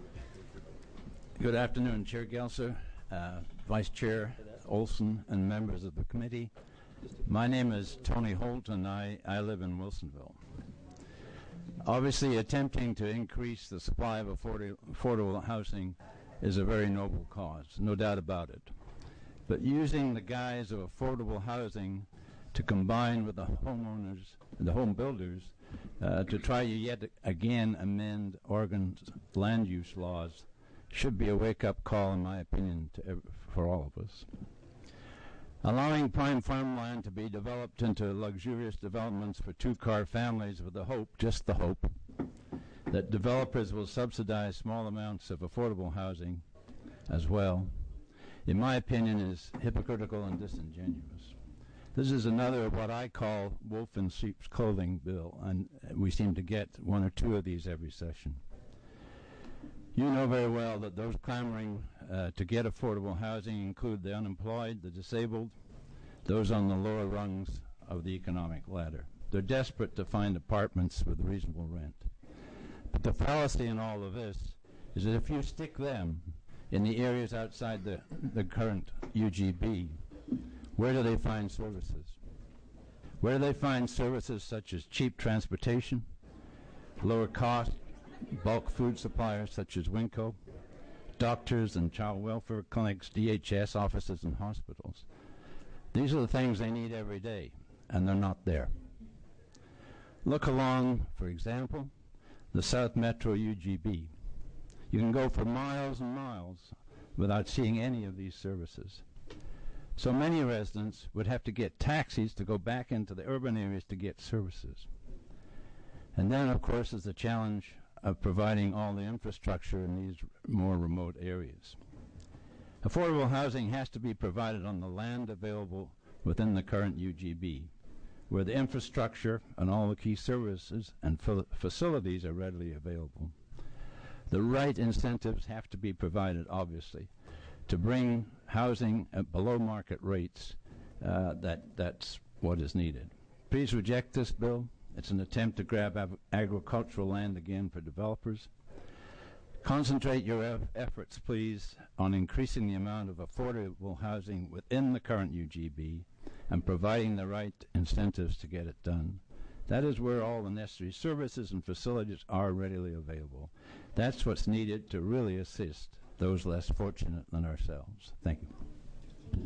Good afternoon, Chair Gelser, uh, Vice Chair Olson, and members of the committee. My name is Tony Holt, and I, I live in Wilsonville. Obviously, attempting to increase the supply of affordable, affordable housing is a very noble cause, no doubt about it. But using the guise of affordable housing to combine with the homeowners, the home builders, uh, to try to yet again amend Oregon's land use laws should be a wake-up call, in my opinion, to ev- for all of us. Allowing prime farmland to be developed into luxurious developments for two-car families with the hope, just the hope, that developers will subsidize small amounts of affordable housing as well, in my opinion, is hypocritical and disingenuous. This is another of what I call wolf in sheep's clothing bill, and we seem to get one or two of these every session. You know very well that those clamoring uh, to get affordable housing include the unemployed, the disabled, those on the lower rungs of the economic ladder. They're desperate to find apartments with reasonable rent. But the fallacy in all of this is that if you stick them in the areas outside the, the current U G B, where do they find services? Where do they find services such as cheap transportation, lower cost, bulk food suppliers such as Winco, doctors and child welfare clinics, D H S offices and hospitals? These are the things they need every day, and they're not there. Look along, for example, the South Metro U G B. You can go for miles and miles without seeing any of these services. So many residents would have to get taxis to go back into the urban areas to get services. And then, of course, is the challenge of providing all the infrastructure in these more remote areas. Affordable housing has to be provided on the land available within the current U G B, where the infrastructure and all the key services and facilities are readily available. The right incentives have to be provided, obviously, to bring housing at below market rates. Uh, that that's what is needed. Please reject this bill. It's an attempt to grab ag- agricultural land again for developers. Concentrate your eff- efforts, please, on increasing the amount of affordable housing within the current U G B and providing the right incentives to get it done. That is where all the necessary services and facilities are readily available. That's what's needed to really assist those less fortunate than ourselves. Thank you.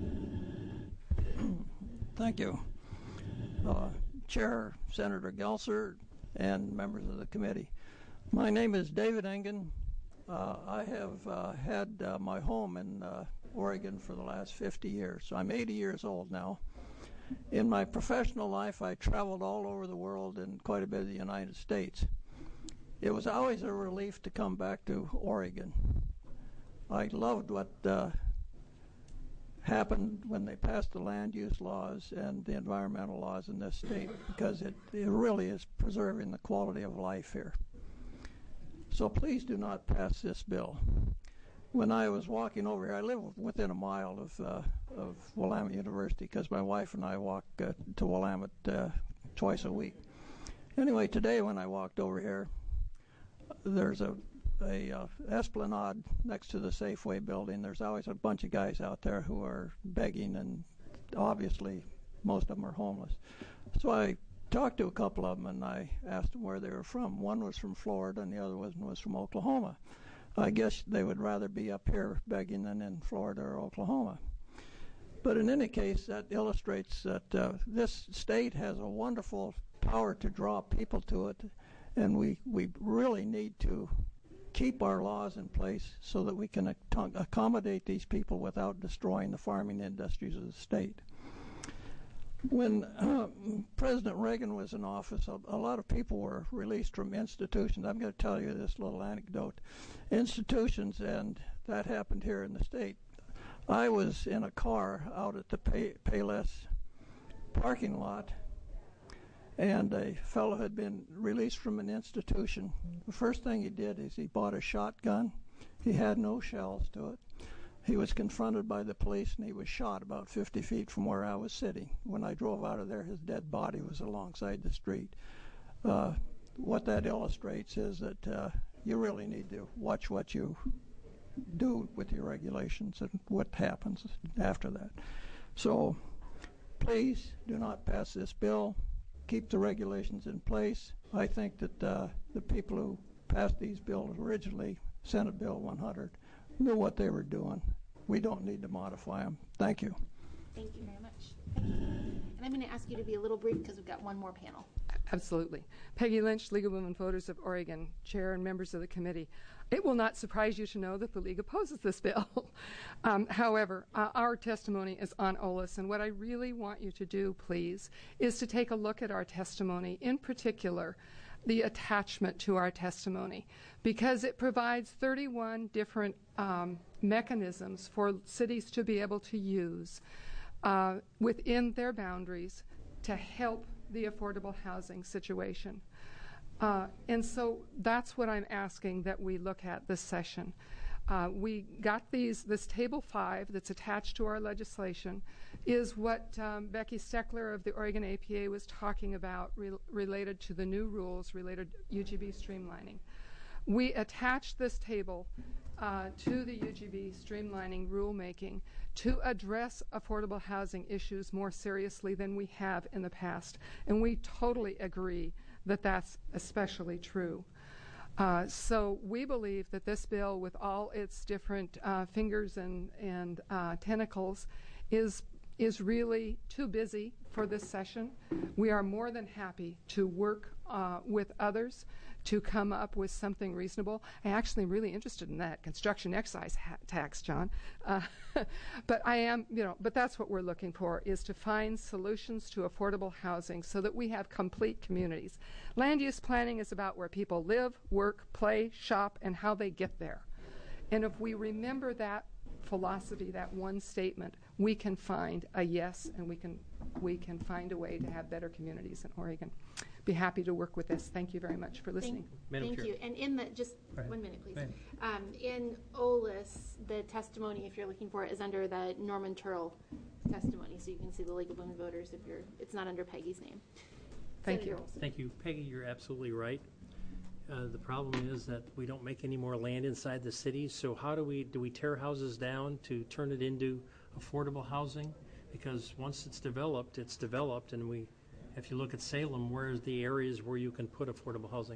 Thank you. Uh, Chair, Senator Gelser, and members of the committee. My name is David Engen. Uh, I have uh, had uh, my home in uh, Oregon for the last fifty years, so I'm eighty years old now. In my professional life, I traveled all over the world and quite a bit of the United States. It was always a relief to come back to Oregon. I loved what uh, happened when they passed the land use laws and the environmental laws in this state, because it, it really is preserving the quality of life here. So please do not pass this bill. When I was walking over here, I live within a mile of, uh, of Willamette University because my wife and I walk uh, to Willamette uh, twice a week. Anyway, today when I walked over here, there's a a uh, esplanade next to the Safeway building. There's always a bunch of guys out there who are begging, and obviously most of them are homeless. So I talked to a couple of them, and I asked them where they were from. One was from Florida, and the other one was from Oklahoma. I guess they would rather be up here begging than in Florida or Oklahoma. But in any case, that illustrates that uh, this state has a wonderful power to draw people to it, and we, we really need to keep our laws in place so that we can ac- accommodate these people without destroying the farming industries of the state. When uh, President Reagan was in office, a, a lot of people were released from institutions. I'm going to tell you this little anecdote. Institutions, and that happened here in the state. I was in a car out at the Pay- Payless parking lot, and a fellow had been released from an institution. The first thing he did is he bought a shotgun. He had no shells to it. He was confronted by the police, and he was shot about fifty feet from where I was sitting. When I drove out of there, his dead body was alongside the street. Uh, what that illustrates is that uh, you really need to watch what you do with your regulations and what happens after that. So please do not pass this bill. Keep the regulations in place. I think that uh, the people who passed these bills originally, Senate Bill one hundred, knew what they were doing. We don't need to modify them. Thank you. Thank you very much. And I'm going to ask you to be a little brief because we've got one more panel. Absolutely. Peggy Lynch, League of Women Voters of Oregon, Chair and members of the committee. It will not surprise you to know that the League opposes this bill. um, however, uh, our testimony is on O L I S, and what I really want you to do, please, is to take a look at our testimony, in particular, the attachment to our testimony, because it provides thirty-one different um, mechanisms for cities to be able to use uh, within their boundaries to help the affordable housing situation. Uh, and so that's what I'm asking that we look at this session. Uh, we got these, this table five that's attached to our legislation is what um, Becky Steckler of the Oregon A P A was talking about re- related to the new rules related to U G B streamlining. We attached this table uh, to the U G B streamlining rulemaking to address affordable housing issues more seriously than we have in the past. And we totally agree that that's especially true. Uh, so we believe that this bill, with all its different uh, fingers and, and uh, tentacles, is is really too busy for this session. We are more than happy to work uh, with others to come up with something reasonable. I actually am really interested in that construction excise ha- tax, John. Uh, but I am, you know, but that's what we're looking for, is to find solutions to affordable housing so that we have complete communities. Land use planning is about where people live, work, play, shop, and how they get there. And if we remember that philosophy, that one statement, we can find a yes, and we can we can find a way to have better communities in Oregon. Be happy to work with this. Thank you very much for listening. Thank, thank you. And in the, just right. one minute, please. Right. Um, in O L I S, the testimony, if you're looking for it, is under the Norman Turrell testimony, so you can see the League of Women Voters if you're, it's not under Peggy's name. Thank Senator you. Olson. Thank you. Peggy, you're absolutely right. Uh, the problem is that we don't make any more land inside the cities, so how do we, do we tear houses down to turn it into affordable housing? Because once it's developed, it's developed, and we, if you look at Salem, where's the areas where you can put affordable housing?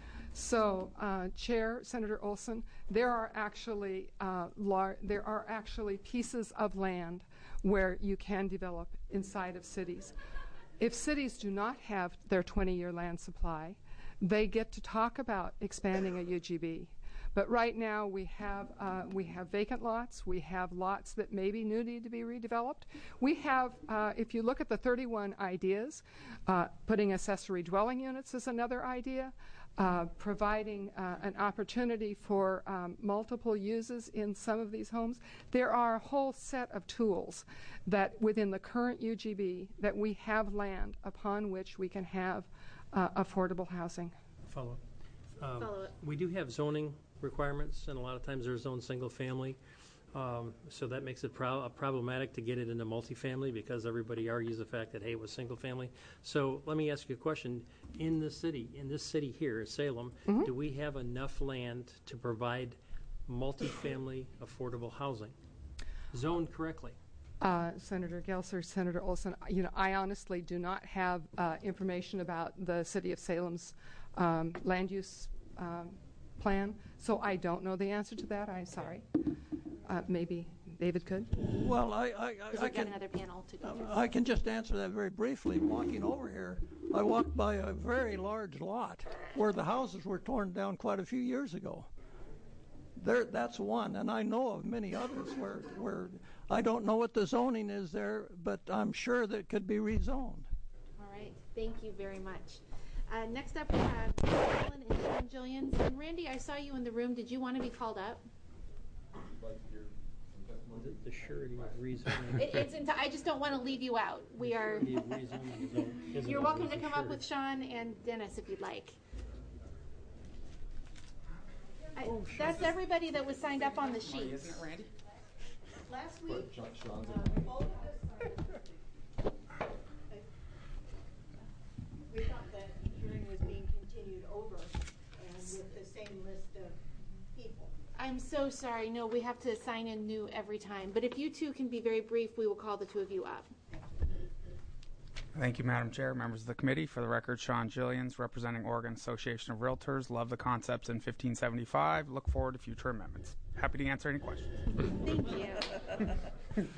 So, uh, Chair, Senator Olson, there are actually uh, lar- there are actually pieces of land where you can develop inside of cities. If cities do not have their twenty-year land supply, they get to talk about expanding a U G B. But right now we have uh, we have vacant lots. We have lots that maybe new need to be redeveloped. We have, uh, if you look at the thirty-one ideas, uh, putting accessory dwelling units is another idea. Uh, providing uh, an opportunity for um, multiple uses in some of these homes. There are a whole set of tools that within the current U G B that we have land upon which we can have uh, affordable housing. Follow up. Um, Follow up. We do have zoning requirements, and a lot of times they're zoned single family. Um, so that makes it pro- problematic to get it into multifamily because everybody argues the fact that, hey, it was single family. So let me ask you a question. In the city, in this city here, Salem, mm-hmm. do we have enough land to provide multifamily affordable housing zoned correctly? Uh, Senator Gelser, Senator Olson, you know, I honestly do not have uh, information about the city of Salem's um, land use um, plan, so I don't know the answer to that. I'm sorry. Uh, maybe David could. Well, I, I, I, I can. Another panel to go through. I can just answer that very briefly. Walking over here, I walked by a very large lot where the houses were torn down quite a few years ago. There, that's one, and I know of many others where, where I don't know what the zoning is there, but I'm sure that it could be rezoned. All right, thank you very much. Uh, next up, we have Alan and Sean Jillians. And Randy, I saw you in the room. Did you want to be called up? Was it the surety of reason? It, it's enti- I just don't want to leave you out. We are. Surety of reason is al- isn't You're welcome always to a come up surety. with Sean and Dennis if you'd like. I, that's everybody that was signed up on the sheet. Isn't it, Randy? Last week, we thought that the hearing was being continued over and with the same list of people. I'm so sorry. No, we have to sign in new every time. But if you two can be very brief, we will call the two of you up. Thank you, Madam Chair, members of the committee. For the record, Sean Gillians, representing Oregon Association of Realtors. Love the concepts in fifteen seventy-five. Look forward to future amendments. Happy to answer any questions. Thank you.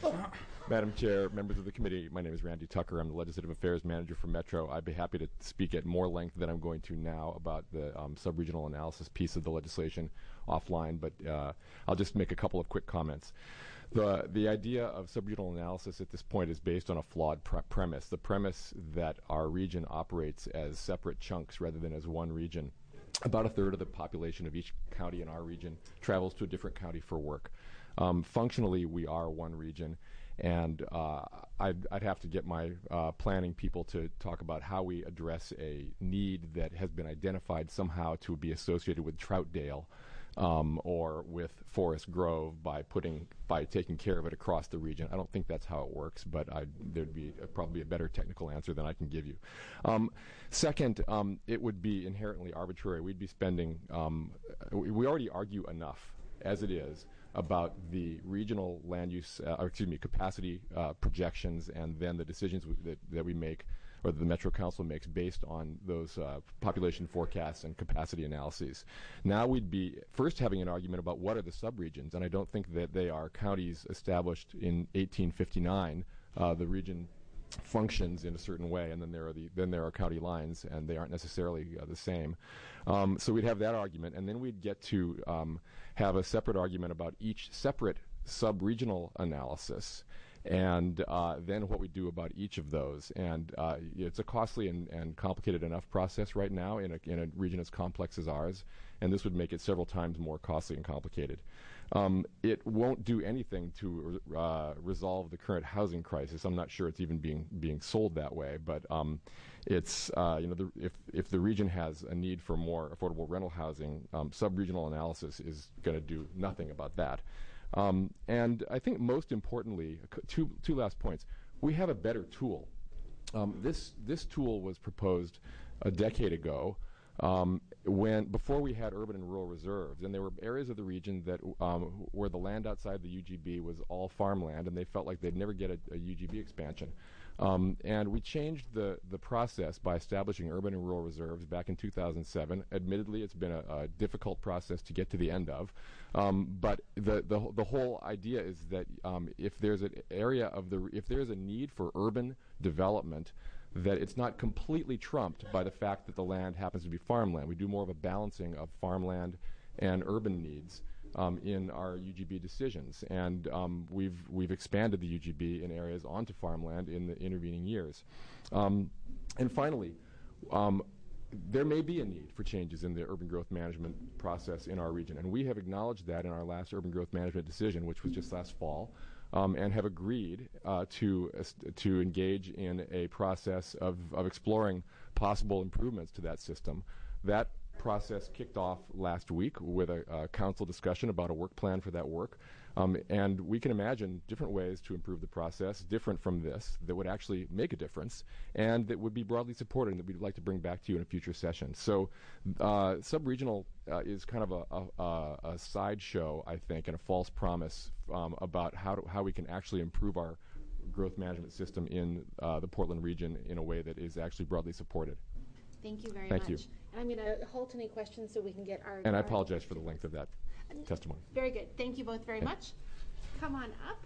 Madam Chair, members of the committee, my name is Randy Tucker. I'm the Legislative Affairs Manager for Metro. I'd be happy to speak at more length than I'm going to now about the um, sub-regional analysis piece of the legislation offline, but uh, I'll just make a couple of quick comments. The, the idea of sub-regional analysis at this point is based on a flawed pre- premise, the premise that our region operates as separate chunks rather than as one region. About a third of the population of each county in our region travels to a different county for work. Um, functionally, we are one region, and uh, I'd, I'd have to get my uh, planning people to talk about how we address a need that has been identified somehow to be associated with Troutdale um, or with Forest Grove by putting by taking care of it across the region. I don't think that's how it works, but I, there'd be a, probably a better technical answer than I can give you. Um, second, um, it would be inherently arbitrary. We'd be spending. Um, we, we already argue enough as it is about the regional land use, uh, or excuse me, capacity uh, projections, and then the decisions w- that, that we make, or that the Metro Council makes based on those uh, population forecasts and capacity analyses. Now we'd be first having an argument about what are the subregions, and I don't think that they are counties established in eighteen fifty-nine. Uh, the region functions in a certain way, and then there are the then there are county lines, and they aren't necessarily uh, the same. Um, so we'd have that argument, and then we'd get to um, have a separate argument about each separate sub-regional analysis, and uh, then what we do about each of those. And uh, it's a costly and, and complicated enough process right now in a, in a region as complex as ours, and this would make it several times more costly and complicated. Um, it won't do anything to uh, resolve the current housing crisis. I'm not sure it's even being being sold that way, but um, it's uh, you know the, if if the region has a need for more affordable rental housing, um, sub-regional analysis is going to do nothing about that. Um, and I think most importantly, two two last points. We have a better tool. Um, this this tool was proposed a decade ago. Um, when before we had urban and rural reserves, and there were areas of the region that um, where the land outside the U G B was all farmland, and they felt like they'd never get a, a U G B expansion. Um, and we changed the the process by establishing urban and rural reserves back in two thousand seven. Admittedly, it's been a, a difficult process to get to the end of, um, but the, the the whole idea is that um, if there's an area of the if there's a need for urban development, that it's not completely trumped by the fact that the land happens to be farmland. We do more of a balancing of farmland and urban needs um, in our U G B decisions, and um, we've we've expanded the U G B in areas onto farmland in the intervening years. Um, and finally, um, there may be a need for changes in the urban growth management process in our region, and we have acknowledged that in our last urban growth management decision, which was just last fall. Um, and have agreed uh, to uh, to engage in a process of, of exploring possible improvements to that system. That process kicked off last week with a, a council discussion about a work plan for that work. Um, and we can imagine different ways to improve the process, different from this, that would actually make a difference and that would be broadly supported and that we'd like to bring back to you in a future session. So uh, sub-regional uh, is kind of a, a, a sideshow, I think, and a false promise um, about how, to, how we can actually improve our growth management system in uh, the Portland region in a way that is actually broadly supported. Thank you very Thank much. you. And I'm going to hold any questions so we can get our... And I our apologize for the length of that testimony. Very good. Thank you both very Thank much. Come on up.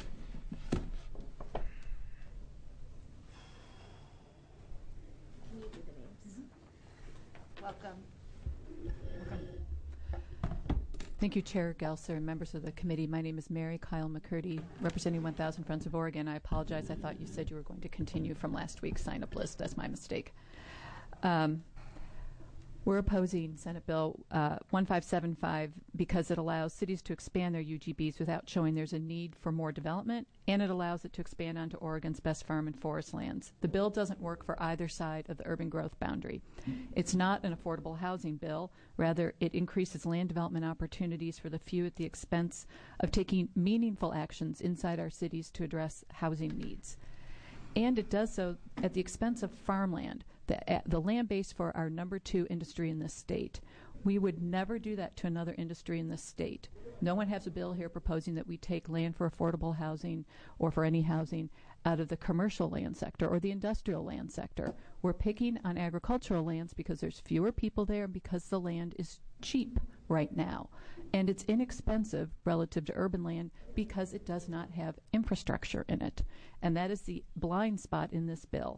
Can you do the names? Mm-hmm. Welcome. Thank you, Chair Gelser and members of the committee. My name is Mary Kyle McCurdy, representing one thousand Friends of Oregon. I apologize. I thought you said you were going to continue from last week's sign-up list. That's my mistake. Um, We're opposing Senate Bill uh, one five seven five because it allows cities to expand their U G Bs without showing there's a need for more development, and it allows it to expand onto Oregon's best farm and forest lands. The bill doesn't work for either side of the urban growth boundary. It's not an affordable housing bill. Rather, it increases land development opportunities for the few at the expense of taking meaningful actions inside our cities to address housing needs. And it does so at the expense of farmland, the, uh, the land base for our number two industry in this state. We would never do that to another industry in this state. No one has a bill here proposing that we take land for affordable housing or for any housing out of the commercial land sector or the industrial land sector. We're picking on agricultural lands because there's fewer people there and because the land is cheap right now. And it's inexpensive relative to urban land because it does not have infrastructure in it. And that is the blind spot in this bill.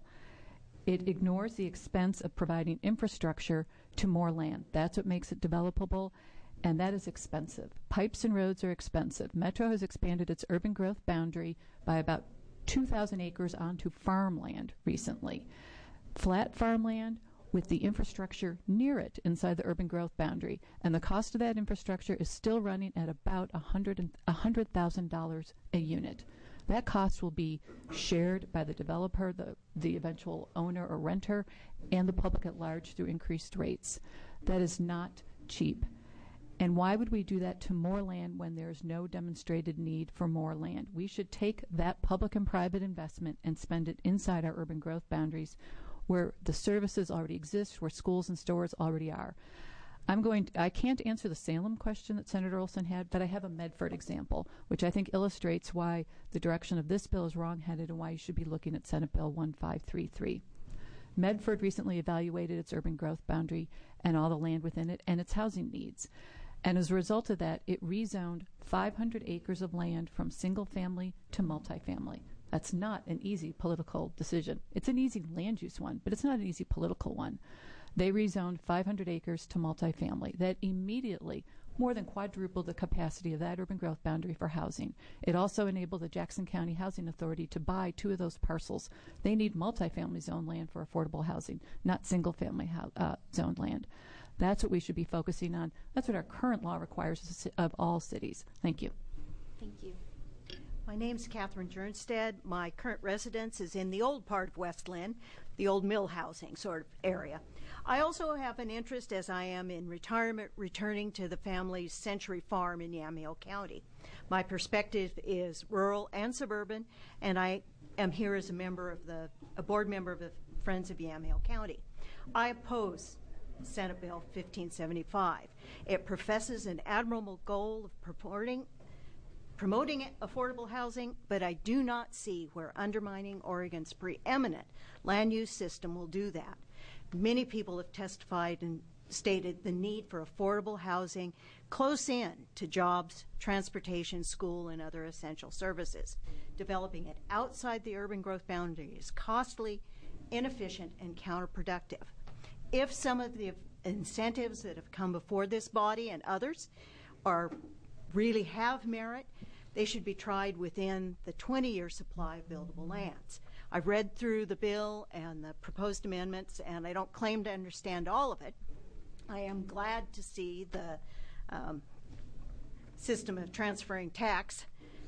It ignores the expense of providing infrastructure to more land. That's what makes it developable, and that is expensive. Pipes and roads are expensive. Metro has expanded its urban growth boundary by about two thousand acres onto farmland recently. Flat farmland with the infrastructure near it inside the urban growth boundary, and the cost of that infrastructure is still running at about one hundred thousand dollars a unit. That cost will be shared by the developer, the, the eventual owner or renter, and the public at large through increased rates. That is not cheap. And why would we do that to more land when there is no demonstrated need for more land? We should take that public and private investment and spend it inside our urban growth boundaries where the services already exist, where schools and stores already are. I'm going to, I can't answer the Salem question that Senator Olson had, but I have a Medford example, which I think illustrates why the direction of this bill is wrongheaded and why you should be looking at Senate Bill one five three three. Medford recently evaluated its urban growth boundary and all the land within it and its housing needs. And as a result of that, it rezoned five hundred acres of land from single family to multifamily. That's not an easy political decision. It's an easy land use one, but it's not an easy political one. They rezoned five hundred acres to multifamily. That immediately more than quadrupled the capacity of that urban growth boundary for housing. It also enabled the Jackson County Housing Authority to buy two of those parcels. They need multifamily zone land for affordable housing, not single-family ho- uh, zoned land. That's what we should be focusing on. That's what our current law requires of all cities. Thank you. Thank you. My name's Catherine Jernstead. My current residence is in the old part of West Lynn, the old mill housing sort of area. I also have an interest, as I am in retirement, returning to the family's Century Farm in Yamhill County. My perspective is rural and suburban, and I am here as a member of the, a board member of the Friends of Yamhill County. I oppose Senate Bill fifteen seventy-five. It professes an admirable goal of purporting promoting affordable housing, but I do not see where undermining Oregon's preeminent land use system will do that. Many people have testified and stated the need for affordable housing close in to jobs, transportation, school, and other essential services. Developing it outside the urban growth boundary is costly, inefficient, and counterproductive. If some of the incentives that have come before this body and others are really have merit, they should be tried within the twenty-year supply of buildable lands. I've read through the bill and the proposed amendments, and I don't claim to understand all of it. I am glad to see the um, system of transferring tax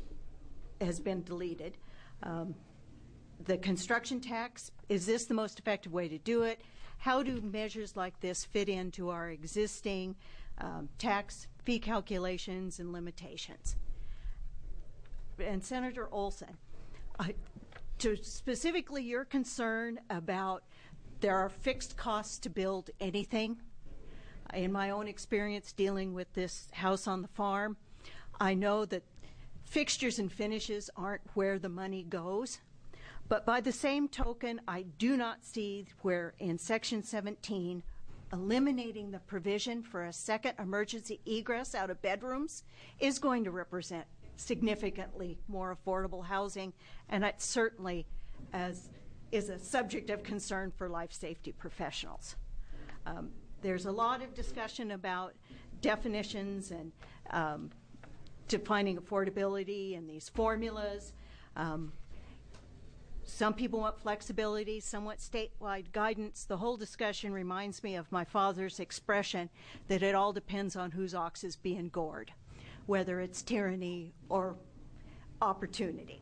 has been deleted. Um, the construction tax, is this the most effective way to do it? How do measures like this fit into our existing um, tax fee calculations and limitations? And Senator Olson, I, to specifically your concern about there are fixed costs to build anything. In my own experience dealing with this house on the farm, I know that fixtures and finishes aren't where the money goes. But by the same token, I do not see where in Section seventeen, eliminating the provision for a second emergency egress out of bedrooms is going to represent significantly more affordable housing, and it certainly as is a subject of concern for life safety professionals. Um, there's a lot of discussion about definitions and um, defining affordability and these formulas. Um, Some people want flexibility, some want statewide guidance. The whole discussion reminds me of my father's expression that it all depends on whose ox is being gored, whether it's tyranny or opportunity.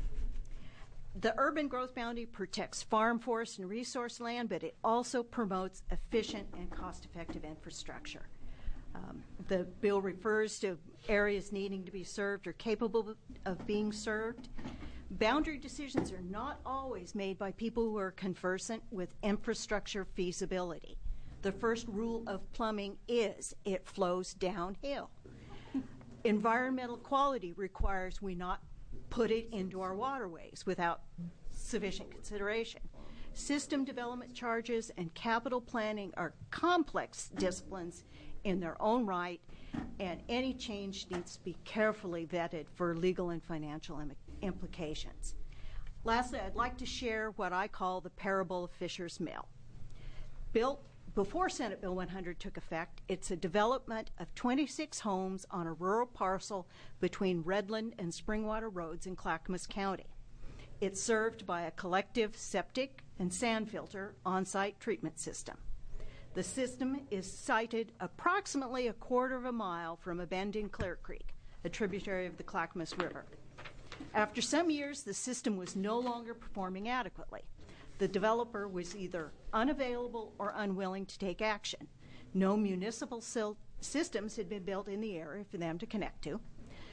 The urban growth boundary protects farm, forest, and resource land, but it also promotes efficient and cost-effective infrastructure. Um, the bill refers to areas needing to be served or capable of being served. Boundary decisions are not always made by people who are conversant with infrastructure feasibility. The first rule of plumbing is it flows downhill. Environmental quality requires we not put it into our waterways without sufficient consideration. System development charges and capital planning are complex disciplines in their own right, and any change needs to be carefully vetted for legal and financial im- implications. Lastly, I'd like to share what I call the parable of Fisher's Mill. Built before Senate Bill one hundred took effect, it's a development of twenty-six homes on a rural parcel between Redland and Springwater Roads in Clackamas County. It's served by a collective septic and sand filter on-site treatment system. The system is sited approximately a quarter of a mile from a bend in Clear Creek, a tributary of the Clackamas River. After some years, the system was no longer performing adequately. The developer was either unavailable or unwilling to take action. No municipal sil- systems had been built in the area for them to connect to.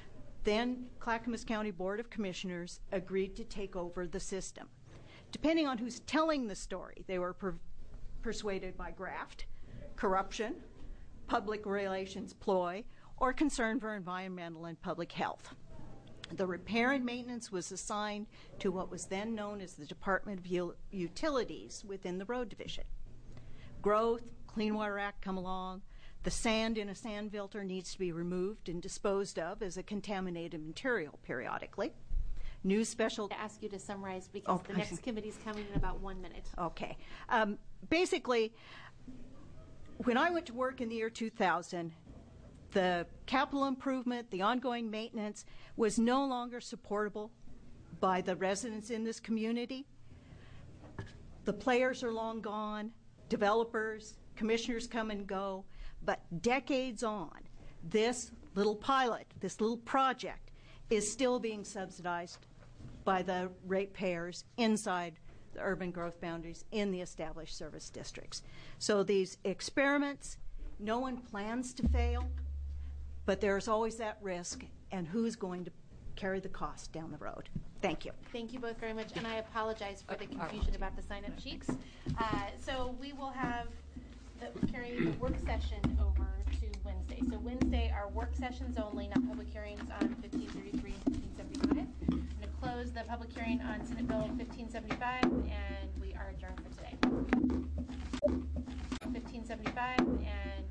Then Clackamas County Board of Commissioners agreed to take over the system. Depending on who's telling the story, they were per- persuaded by graft, corruption, public relations ploy, or concern for environmental and public health. The repair and maintenance was assigned to what was then known as the Department of U- Utilities within the Road Division. Growth, Clean Water Act come along. The sand in a sand filter needs to be removed and disposed of as a contaminated material periodically. New special... To ask you to summarize because Oh, the next committee is coming in about one minute. Okay. Um, basically, when I went to work in the year two thousand, the capital improvement, the ongoing maintenance was no longer supportable by the residents in this community. The players are long gone, developers, commissioners come and go, but decades on, this little pilot, this little project is still being subsidized by the ratepayers inside the urban growth boundaries in the established service districts. So these experiments, no one plans to fail, but there's always that risk, and who's going to carry the cost down the road? Thank you. Thank you both very much, and I apologize for the confusion about the sign-up sheets. Uh, so we will have the, carry the work session over to Wednesday. So Wednesday are work sessions only, not public hearings on fifteen thirty-three and fifteen seventy-five. I'm going to close the public hearing on Senate Bill fifteen seventy-five, and we are adjourned for today. fifteen seventy-five, and